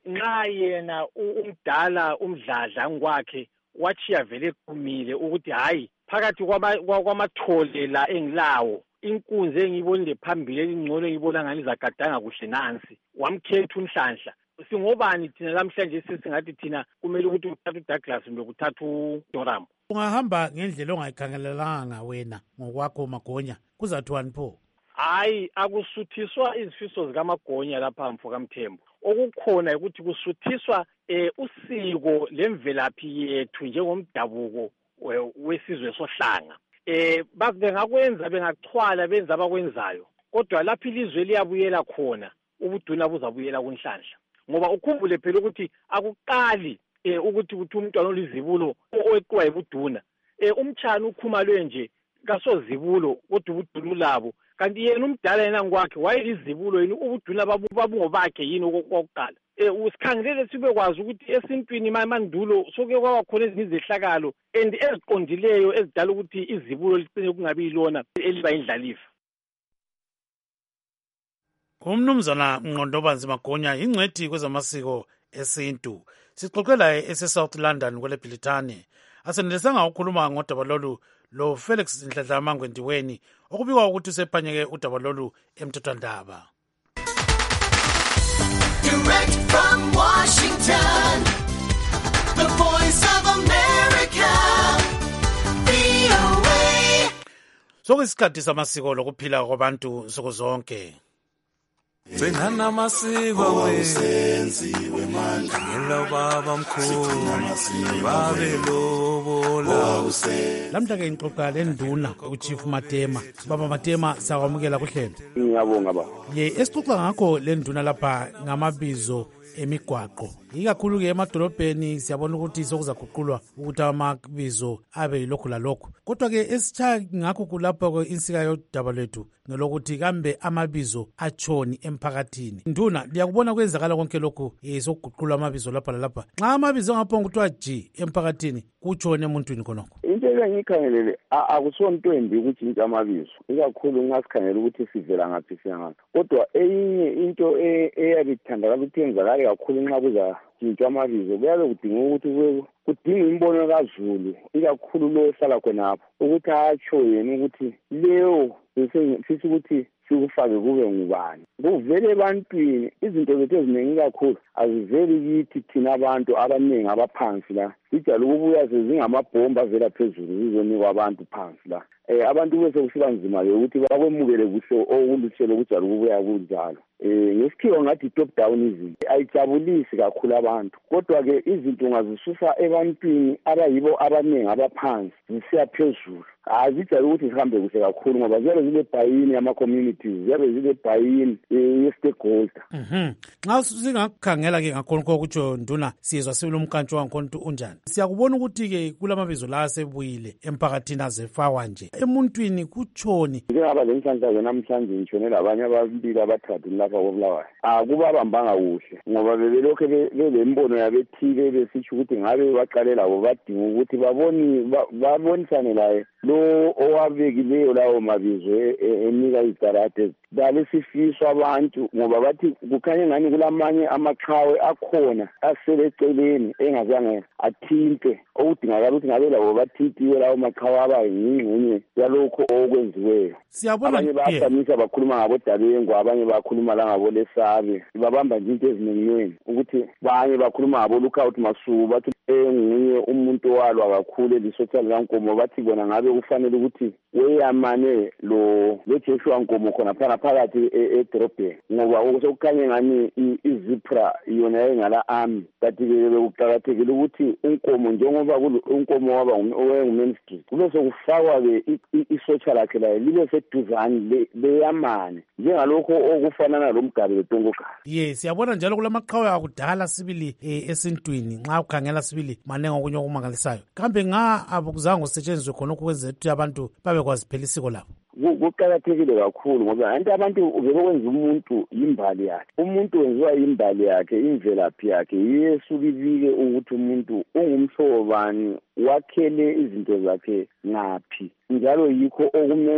nxa yena umdala umdladla ngwakhe wachiya vele equmile ukuthi hayi phakathi kwamathole la engilawo inkunzi engiyibonile phambili elingcono ngiyibona ngani zagadanga kuhle nansi wamkhetha unhlanhla singobani thina lamhlanje sesingathi thina kumele ukuthi uthathe uDouglas kumbe kuthatha uDoram.
Ungahamba ngendlela ongayikhangelelanga wena ngokwakho Magonya kuzathiwani pho?
Hayi akusuthiswa izifiso zikaMagonya lapha mfo kaMthembu. Okukhona ukuthi kusuthiswa eh usiko lemvelaphi yethu njengomdabuko wesizwe sohlanga. Eh bengakwenza bengachwala benza abakwenzayo kodwa lapha ilizwe liyabuyela khona ubuduna buzabuyela kunhlanhla ngoba ukhumbule phela ukuthi akuqali eh ukuthi ukuthi umntwana olizibulo oweqwa ibuduna eh umtshana ukhumalwe nje kasozibulo kodwa ubuduna labo kanti yena umdala yena ngwakhe wayelizibulo yini ubuduna babungobakhe yini okokuqala eh usikhangelele sibe kwazi ukuthi esintwini mandulo soke kwakhona ezinye izehlakalo and eziqondileyo ezidala ukuthi izibulo licine kungabi ilona eliba indlalifa.
Umnumzana Mnqondobanzi Magonya ingcwethi kwezamasiko esintu sixoxela ese-South London kwele Bhilithane asenelesanga ukukhuluma ngodaba lolu lo Felix Nhlanhla Mangwendiweni okubikwa ukuthi usephanyeke udaba lolu emthethwandaba.
Direct from Washington, the voice of America, V O A.
Sokuyisikhathi samasiko lokuphila kwabantu nsuku zonke.
Senana masiko wesenziwe manje ngelo baba mkhulu babe lobola
lamhla ke ngixoxa lenduna uChief Matema. Baba Matema sakwamukela kuhlelo.
Ngiyabonga baba.
Ye esixoxa ngakho lenduna lapha ngamabizo emigwaqo ikakhulu ke emadolobheni siyabona ukuthi sokuzaguqulwa ukuthi amabizo abe yilokhu lalokhu kodwa ke esitsha ngakho kulapha ke insika yodaba lwethu ngelokuthi kambe amabizo atshoni emphakathini. Nduna liyakubona kwenzakala konke lokhu sokuguqulwa amabizo lapha lalapha nxa amabizo ngaphonga kuthiwa ji emphakathini kutshone emuntwini khonokho.
Into engikhangelele akusontwembi ukuthi into amabizo ikakhulu nxa sikhangela ukuthi sivela ngaphi siyangaphi kodwa eyinye into eyabithandakala ukuthi yenzakale kakhulu nxa kuza tshintshwa amabizo kuyabe kudinga ukuthi kudinga imbono kaZulu ikakhulu lo ohlala khonapho ukuthi atsho yena ukuthi leyo sithi ukuthi sikufake kube ngubani kuvele ebantwini izinto zethu eziningi kakhulu aziveli kithi thina abantu abaningi abaphansi la sijala ukubuya sezingamabhomba avela phezulu zizonikwa abantu phansi la eh abantu bese kusiba nzima ke ukuthi bakwemukele kuhle okuluthele ukujala ukubuya kunjalo eh ngesikhiwa ngathi top down izinto ayijabulisi kakhulu abantu kodwa ke izinto ungazisusa ebantwini abayibo abaningi abaphansi zisiya phezulu azijala ukuthi sihambe kuhle kakhulu ngoba ziyabe zile bhayini ama-communities ziyabe zile bhayini ye-stakeholder.
Mhm. Nxa singakhangela ke ngakhonokho kutsho nduna sizwa sibile umkantsho wankhonto unjani siyakubona ukuthi ke kulamabizo la asebuyile emphakathini azefakwa nje emuntwini kutshoni
njengaba lenhlanhla namhlanje ngitshonela abanye ababili abathathu lapha koBulawayo akubabambanga kuhle ngoba bebelokhe belembono yabethile besitsho ukuthi ngabe baqale labo badinga ukuthi baboni babonisane laye lo owabekileyo lawo mabizo enika izitarate dale sifiswa abantu ngoba bathi kukhanya ngani kulamanye amaqhawe akhona aseleceleni engazange athinte okudingakala ukuthi ngabe labo bathithiwe lawo maqhawe abayingxenye yalokho okwenziweyo. Abanye bayaqamisa bakhuluma ngabodabengu abanye bakhuluma la ngabolesabe babamba nje into eziningi ukuthi banye bakhuluma ngabolookout Masuku bathi enguye umuntu walwa kakhulu elisocial lankomo bathi bona ngabe kufanele ukuthi weyamane lo loJoshua Nkomo khona phana phakathi edrobheni ngoba okukhanye ngani izipra yona engala army kanti ke bekuqhakathekile ukuthi unkomo njengoba unkomo waba owenguministry kube sokufakwa ke isocial lakhe la libe seduzane leyamane njengalokho okufanana lomgabe weTongogana.
Yes siyabona njalo kulamaqhawe akudala sibili esintwini nxa ukhangela sibili manenga okunye okumangalisayo kambe nga abukuzange usetshenziswe khonokho kwenza ukuthi abantu babe kwazi phela isiko labo.
Kuqakathekile kakhulu ngoba anti abantu ubekwenza umuntu imbali yakhe umuntu wenziwa imbali yakhe imvelaphi yakhe yesuka ibike ukuthi umuntu ungumhlobani wakhele izinto zakhe ngaphi njalo yikho okumenza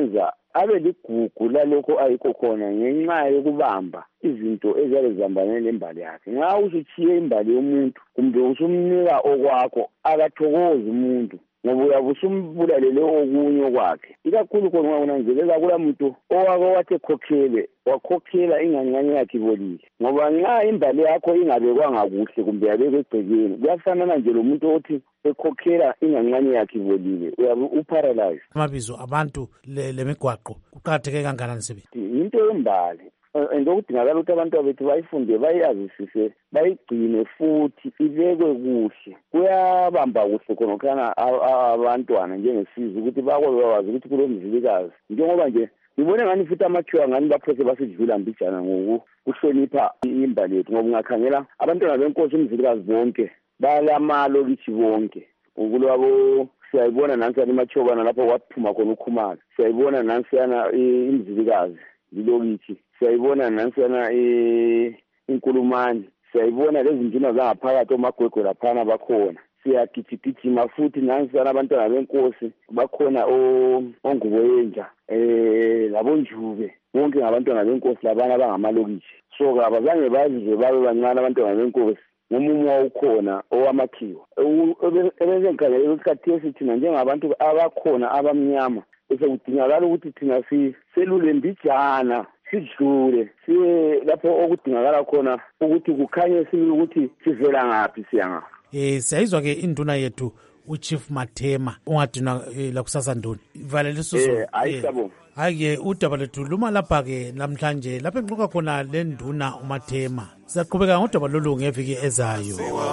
abe ligugu lalokho ayikho khona ngenxa yokubamba izinto eziyabe zihambane nembali yakhe. Nxa usuthiye imbali yomuntu kumbe usumnika okwakho akathokozi umuntu ngoba uyabe usumbulalele okunye kwakhe. Ikakhulu khona ungananzelela kula muntu owake wathi khokhele wakhokhela ingangane yakhe ibolile ngoba nxa imbali yakho ingabekwanga kuhle kumbe yabekwe egcekeni kuyafanana nje lo muntu othi ekhokhela ingangane yakhe ibolile uyabe uparalyzed.
Amabizo abantu lemigwaqo kuqakatheke kangakanani sebenzi?
Into yembali and okudingakala ukuthi abantu bethu bayifunde bayazisise bayigcine futhi ibekwe kuhle. Kuyabamba kuhle khona khana abantwana njengesizwe ukuthi bakwazi bawazi ukuthi kulo mzilikazi njengoba nje ngibone ngani futhi amathiwa ngani baphose basidlula mbijana ngoku kuhlonipha imbali yethu ngoba ungakhangela abantwana benkosi umzilikazi bonke balamalo kithi bonke ukulwabo siyayibona nansiyana imachobana lapho kwaphuma khona ukhumalo siyayibona nansiyana imzilikazi lilokithi siyayibona nansiyana inkulumani siyayibona lezi njina zangaphakathi omagwegwe laphana bakhona siyagijigijima futhi nansiyana abantwana benkosi bakhona ongubo yenja eh labonjube bonke ngabantwana benkosi labana abangamalokithi so kabazange bazizwe babe bancane abantwana benkosi ngomumo wawukhona owamakhiwa ebenze ngikhangela isikhathi esithina njengabantu abakhona abamnyama bese kudingakala ukuthi thina selule mbijana sidlule siye lapho okudingakala khona ukuthi kukhanye sibili ukuthi sivela ngaphi siyanga.
Eh siyayizwa ke induna yethu uChief Mathema ungadina eh, la kusasa ndoni valele suzo
eh ayisabo
hayi udaba lethu luma lapha ke namhlanje lapha enqoka khona le nduna uMathema siyaqhubeka ngodaba lolu ngeviki ezayo.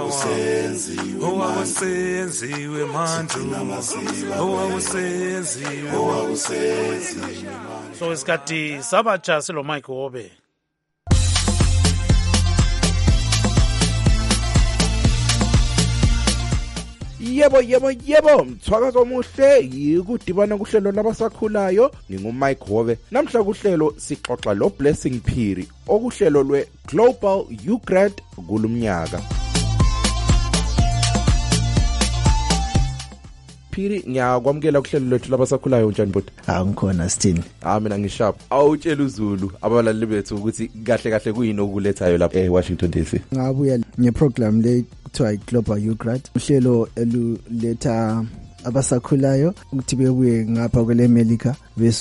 Owawusenziwe manje owawusenziwe
so isikhathi sabatsha silo Mike Hobe.
Yebo yebo yebo mthwaka omuhle yikudibana kuhlelo labasakhulayo ngingumike Hobe. Namhla kuhlelo sixoxa lo Blessing Phiri okuhlelo lwe Global Youth Grad kulumnyaka. Phiri ngiyakwamukela kuhlelo lethu labasakhulayo njani bot?
Ah ngikhona Stini.
Ah mina ngishap. Awutshela uZulu abalaleli bethu ukuthi kahle kahle kuyini okulethayo lapha eWashington D C.
Ngabuya ngeprogram le kuthiwa Global Youth Grad. Uhlelo eluletha abasakhulayo ukuthi bebuye ngapha kwele America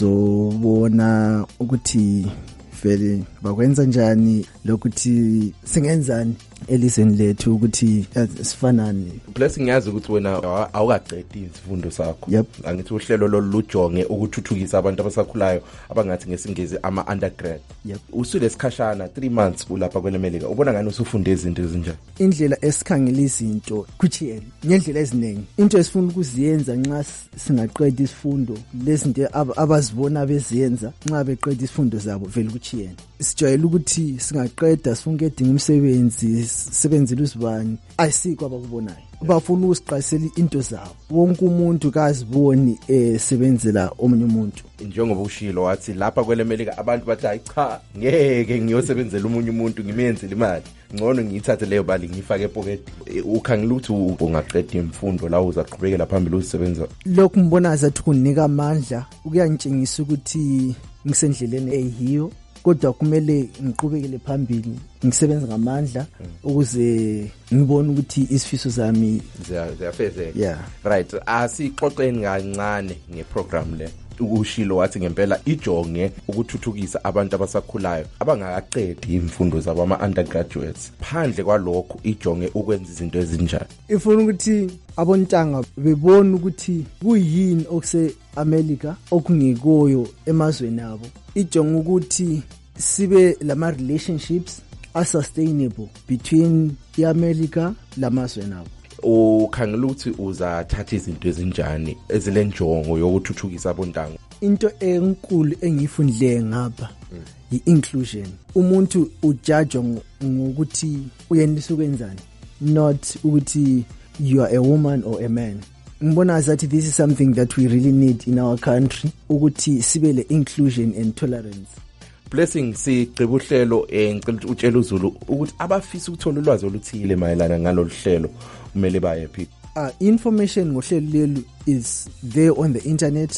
bezobona ukuthi vele bakwenza njani lokuthi singenzani elizweni lethu ukuthi sifanani.
Blessing yazi ukuthi wena awukaqedi isifundo sakho.
Yep.
Angithi uhlelo lolujonge ukuthuthukisa abantu abasakhulayo abangathi ngesingezi ama undergrad.
Yep.
Usulesikhashana three months ulapha kwelemelika. Ubona ngani usufunde izinto ezinjani?
Indlela esikhangela izinto kuthi ngendlela eziningi. Into esifuna ukuziyenza nxa singaqeda isifundo lezinto abazibona beziyenza nxa beqeda isifundo zabo vele kuthi sijayela ukuthi singaqeda sifuna ukudinga umsebenzi sebenzile usibani ayisikho abakubonayo bafuna usiqasela into zabo wonke umuntu kaziboni esebenzela omunye umuntu
njengoba ushilo wathi lapha kwelemelika abantu bathi hayi cha ngeke ngiyosebenzela omunye umuntu ngimenzele imali ngcono ngiyithathe leyo bali ngifake epocket ukhangela ukuthi ungaqeda imfundo la uzaqhubekela phambili usebenza
lokhu ngibona zathi kunika amandla ukuyangitshengisa ukuthi ngisendleleni eyiyo kodwa kumele ngiqhubekele phambili ngisebenza ngamandla ukuze ngibone ukuthi isifiso zami
ziyafezeka.
Yeah.
Right. Asixoxeni kancane ngeprogram le. Ukushilo wathi ngempela ijonge ukuthuthukisa abantu abasakhulayo abangakaqedi imfundo zabo ama undergraduates. Phandle kwalokho ijonge ukwenza izinto ezinjani.
Ifuna ukuthi abontanga bebone ukuthi kuyini okuse America okungikoyo emazweni abo. Ijonge ukuthi sibe lama relationships are sustainable between iAmerica lamazwe nabo.
Ukhangela ukuthi uzathatha izinto ezinjani ezilenjongo yokuthuthukisa abontanga.
Into enkulu engifundile ngapha i-inclusion. Umuntu ujudge ngokuthi uyenelisa ukwenzani, not ukuthi you are a woman or a man. Ngibona that this is something that we really need in our country ukuthi sibe le inclusion and tolerance.
Blessing sigqiba uhlelo engicela ukuthi utshela uZulu ukuthi abafisa ukuthola ulwazi oluthile mayelana ngalolu hlelo kumele baye phi.
Uh information ngohlelo lelu is there on the internet.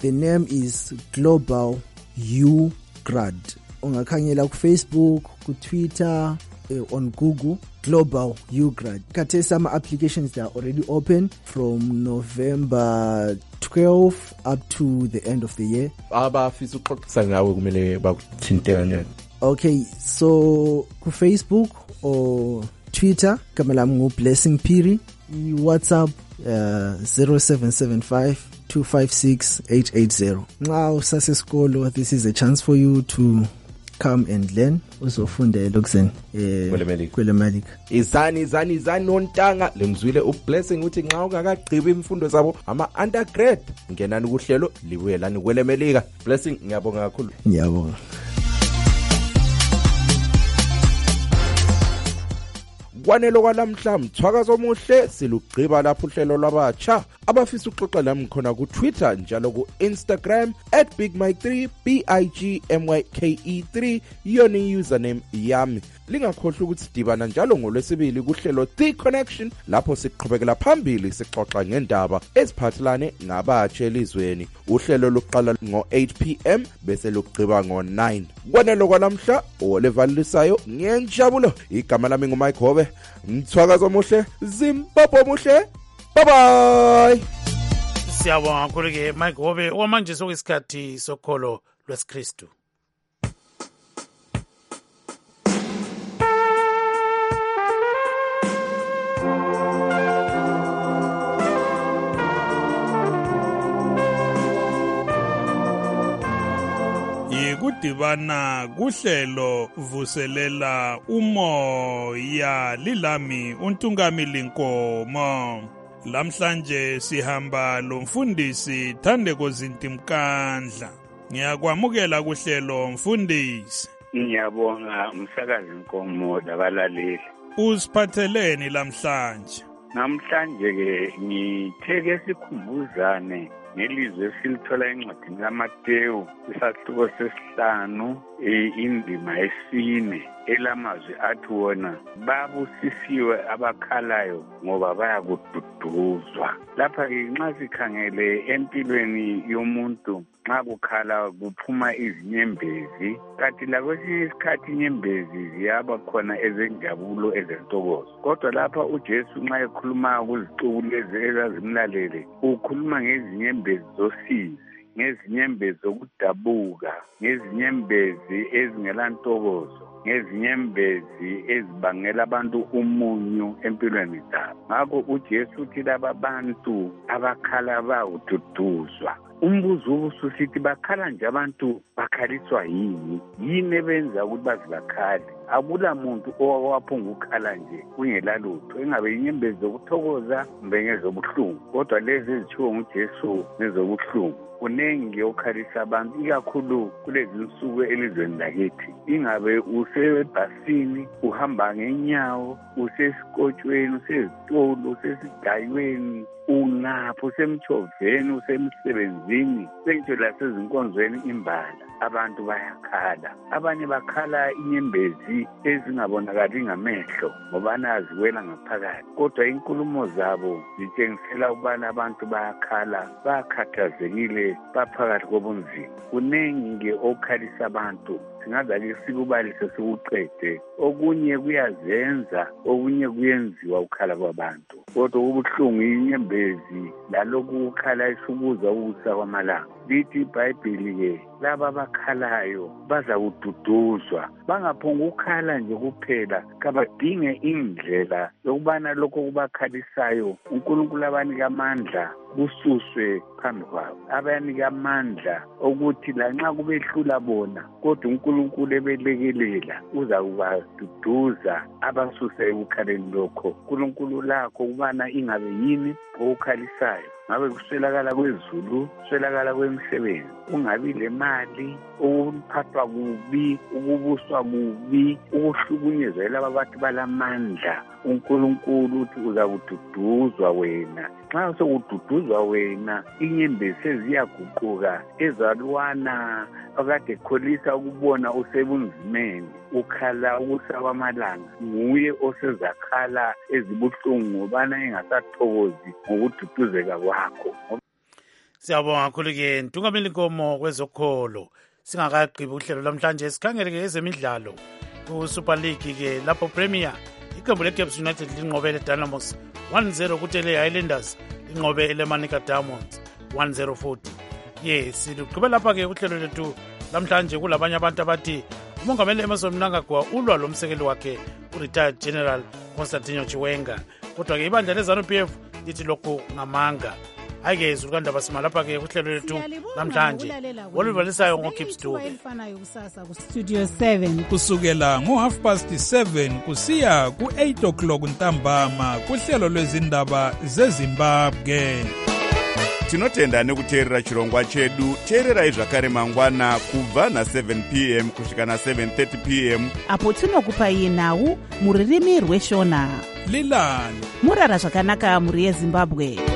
the name is Global U Grad. Ungakhangela ku Facebook, ku Twitter, uh, on Google, Global U Grad. Kate some applications that are already open from November twelfth up to the end of the year.
Abafisa ukuxoxisa ngawe kumele bakuthinte kanjani?
Okay, so ku Facebook or Twitter, kama lami ngu Blessing Phiri, WhatsApp uh, zero seven seven five two five six eight eight zero. Nxa usasesikolo, this is a chance for you to come and learn. Uzofundela kuseni eh kwele Melika.
Izani izani izani nontanga lemzwile uBlessing uthi nxa ungakagqibi imfundo zabo ama undergrad ngenani kuhlelo libuyelani kwele Melika. Blessing, ngiyabonga kakhulu.
Ngiyabonga.
Kwanelo kwalamhla mthwakazo omuhle silugqiba lapho uhlelo lwabatsha abafisa ukuxoxa nami khona ku Twitter njalo ku Instagram at big mike three b i g m y k e three yona username yami. Lingakhohlwa ukuthi sidibana njalo ngolwesibili kuhlelo The Connection lapho siqhubekela phambili sixoxa ngendaba eziphathelane ngabatsha elizweni. Uhlelo luqala ngo eight p m bese lugqiba ngo nine. Kwanelo kwalamhla olevalisayo ngiyenjabulo. Igama lami ngu Mike Hobe. Mthwakazo omuhle, Zimbabwe omuhle. Bye bye.
Siyabonga kakhulu ke Mike Hobe wamanje sokuyisikhathi sokholo lwesikristu.
Yikudibana kuhlelo vuselela umoya lilami uNtungamili Nkomo. Lamhlanje sihamba lomfundisi Thandeko Zintimkandla. Ngiyakwamukela kuhlelo mfundisi.
Ngiyabonga umsakazi Nkomo labalaleli.
Usiphatheleni lamhlanje?
Namhlanje ke ngitheke sikhumbuzane nelizwe silithola encwadini kaMateyu isahluko sesihlanu indima yesine elamazwi athi wona babusisiwe abakhalayo ngoba bayakududuzwa. Lapha ke nxa sikhangele empilweni yomuntu nxa kukhala kuphuma izinyembezi, kanti la kwesinye isikhathi inyembezi ziyaba khona ezenjabulo ezentokozo. Kodwa lapha uJesu nxa ekhuluma kuzicubu lezi ezazimlalele ukhuluma ngezinyembezi zosizi, ngezinyembezi zokudabuka, ngezinyembezi ezingelantokozo, ngezinyembezi ezibangela abantu umunyu empilweni zabo. Ngakho uJesu uthi laba bantu abakhala bawududuzwa. Umbuzo ubususithi bakhala nje abantu bakhaliswa yini? Yini ebenza ukuthi bazibakhale? Akula muntu owaphunga ukukhala nje kungelalutho, engabe inyembezi zokuthokoza kumbe ngezobuhlungu. Kodwa lezi ezithiwa nguJesu nezobuhlungu kunengi okhalisa abantu, ikakhulu kulezi nsuku elizweni lakithi. Ingabe usebhasini, uhamba ngenyawo, usesikotshweni, usezitolo, usesidayweni, ungapho usemchoveni, usemsebenzini, sengitsho lasezinkonzweni imbala, abantu bayakhala. Abanye bakhala inyembezi ezingabonakali ngamehlo ngoba naziwela ngaphakathi, kodwa inkulumo zabo zitshengisela ukubana abantu bayakhala, bakhathazekile, baphakathi kobunzima. Kunengi okhalisa abantu, singaze sikubalise sikuqede. Okunye kuyazenza, okunye kuyenziwa ukhala kwabantu. Kodwa ubuhlungu inyembezi lalokhu ukhala isukuza ukusa kwamalanga. Lithi iBhayibheli ke laba abakhalayo baza kududuzwa. Bangaphonga ukukhala nje kuphela, kabadinge indlela yokubana lokho kubakhalisayo uNkulunkulu abanika amandla kususwe phambi kwabo. Abanika amandla ukuthi lanxa kubehlula bona kodwa uNkulunkulu ebelekelela uza kubaduduza abasuse ekukhaleni lokho. uNkulunkulu lakho ukubana ingabe yini okukhalisayo, ngabe kuswelakala kwezulu, kuswelakala kwemisebenzi, ungabi lemali, ukuphathwa kubi, ukubuswa kubi, ukuhlukunyezwa laba abantu balamandla, uNkulunkulu uthi uza kududuzwa wena. Nxa sokududuzwa wena, inyembezi seziyaguquka ezalwana akade kholisa ukubona usebunzimeni, ukhala ukusa kwamalanga, nguye osezakhala ezibuhlungu ngobana engasathokozi ngokududuzeka kwakho.
Siyabonga kakhulu-ke Ntungameli Nkomo kwezokholo. Singakagqibi uhlelo lamhlanje sikhangele-ke ezemidlalo ku-Super League-ke lapho Premier iqembu le-Caps United linqobele Dynamos one zero kuthi le-Highlanders linqobe ele-Manica Diamonds one zero forty. Yes, siqhubela lapha-ke uhlelo lethu lamhlanje kulabanye abantu abathi umongameli Emmerson Mnangagwa ulwa lo msekeli wakhe u-retired General Constantino Chiwenga. Kodwa-ke ibandla le-ZANU-P F lithi lokhu ngamanga. Hayi-ke zulukandaba sima lapha-ke uhlelo lethu namhlanje oluvalisayo ngo-Gibbs Dube
Studio seven
kusukela ngo-half past seven kusiya ku-eight o'clock ntambama kuhlelo lwezindaba zezimbabwe.
Tinotenda nekuteerera chirongwa chedu. Teererai zvakare mangwana kubva na seven p m kusvika na seven thirty p m
apo tinokupai nhau muririmi rweshona
lilani
murara zvakanaka muri yeZimbabwe.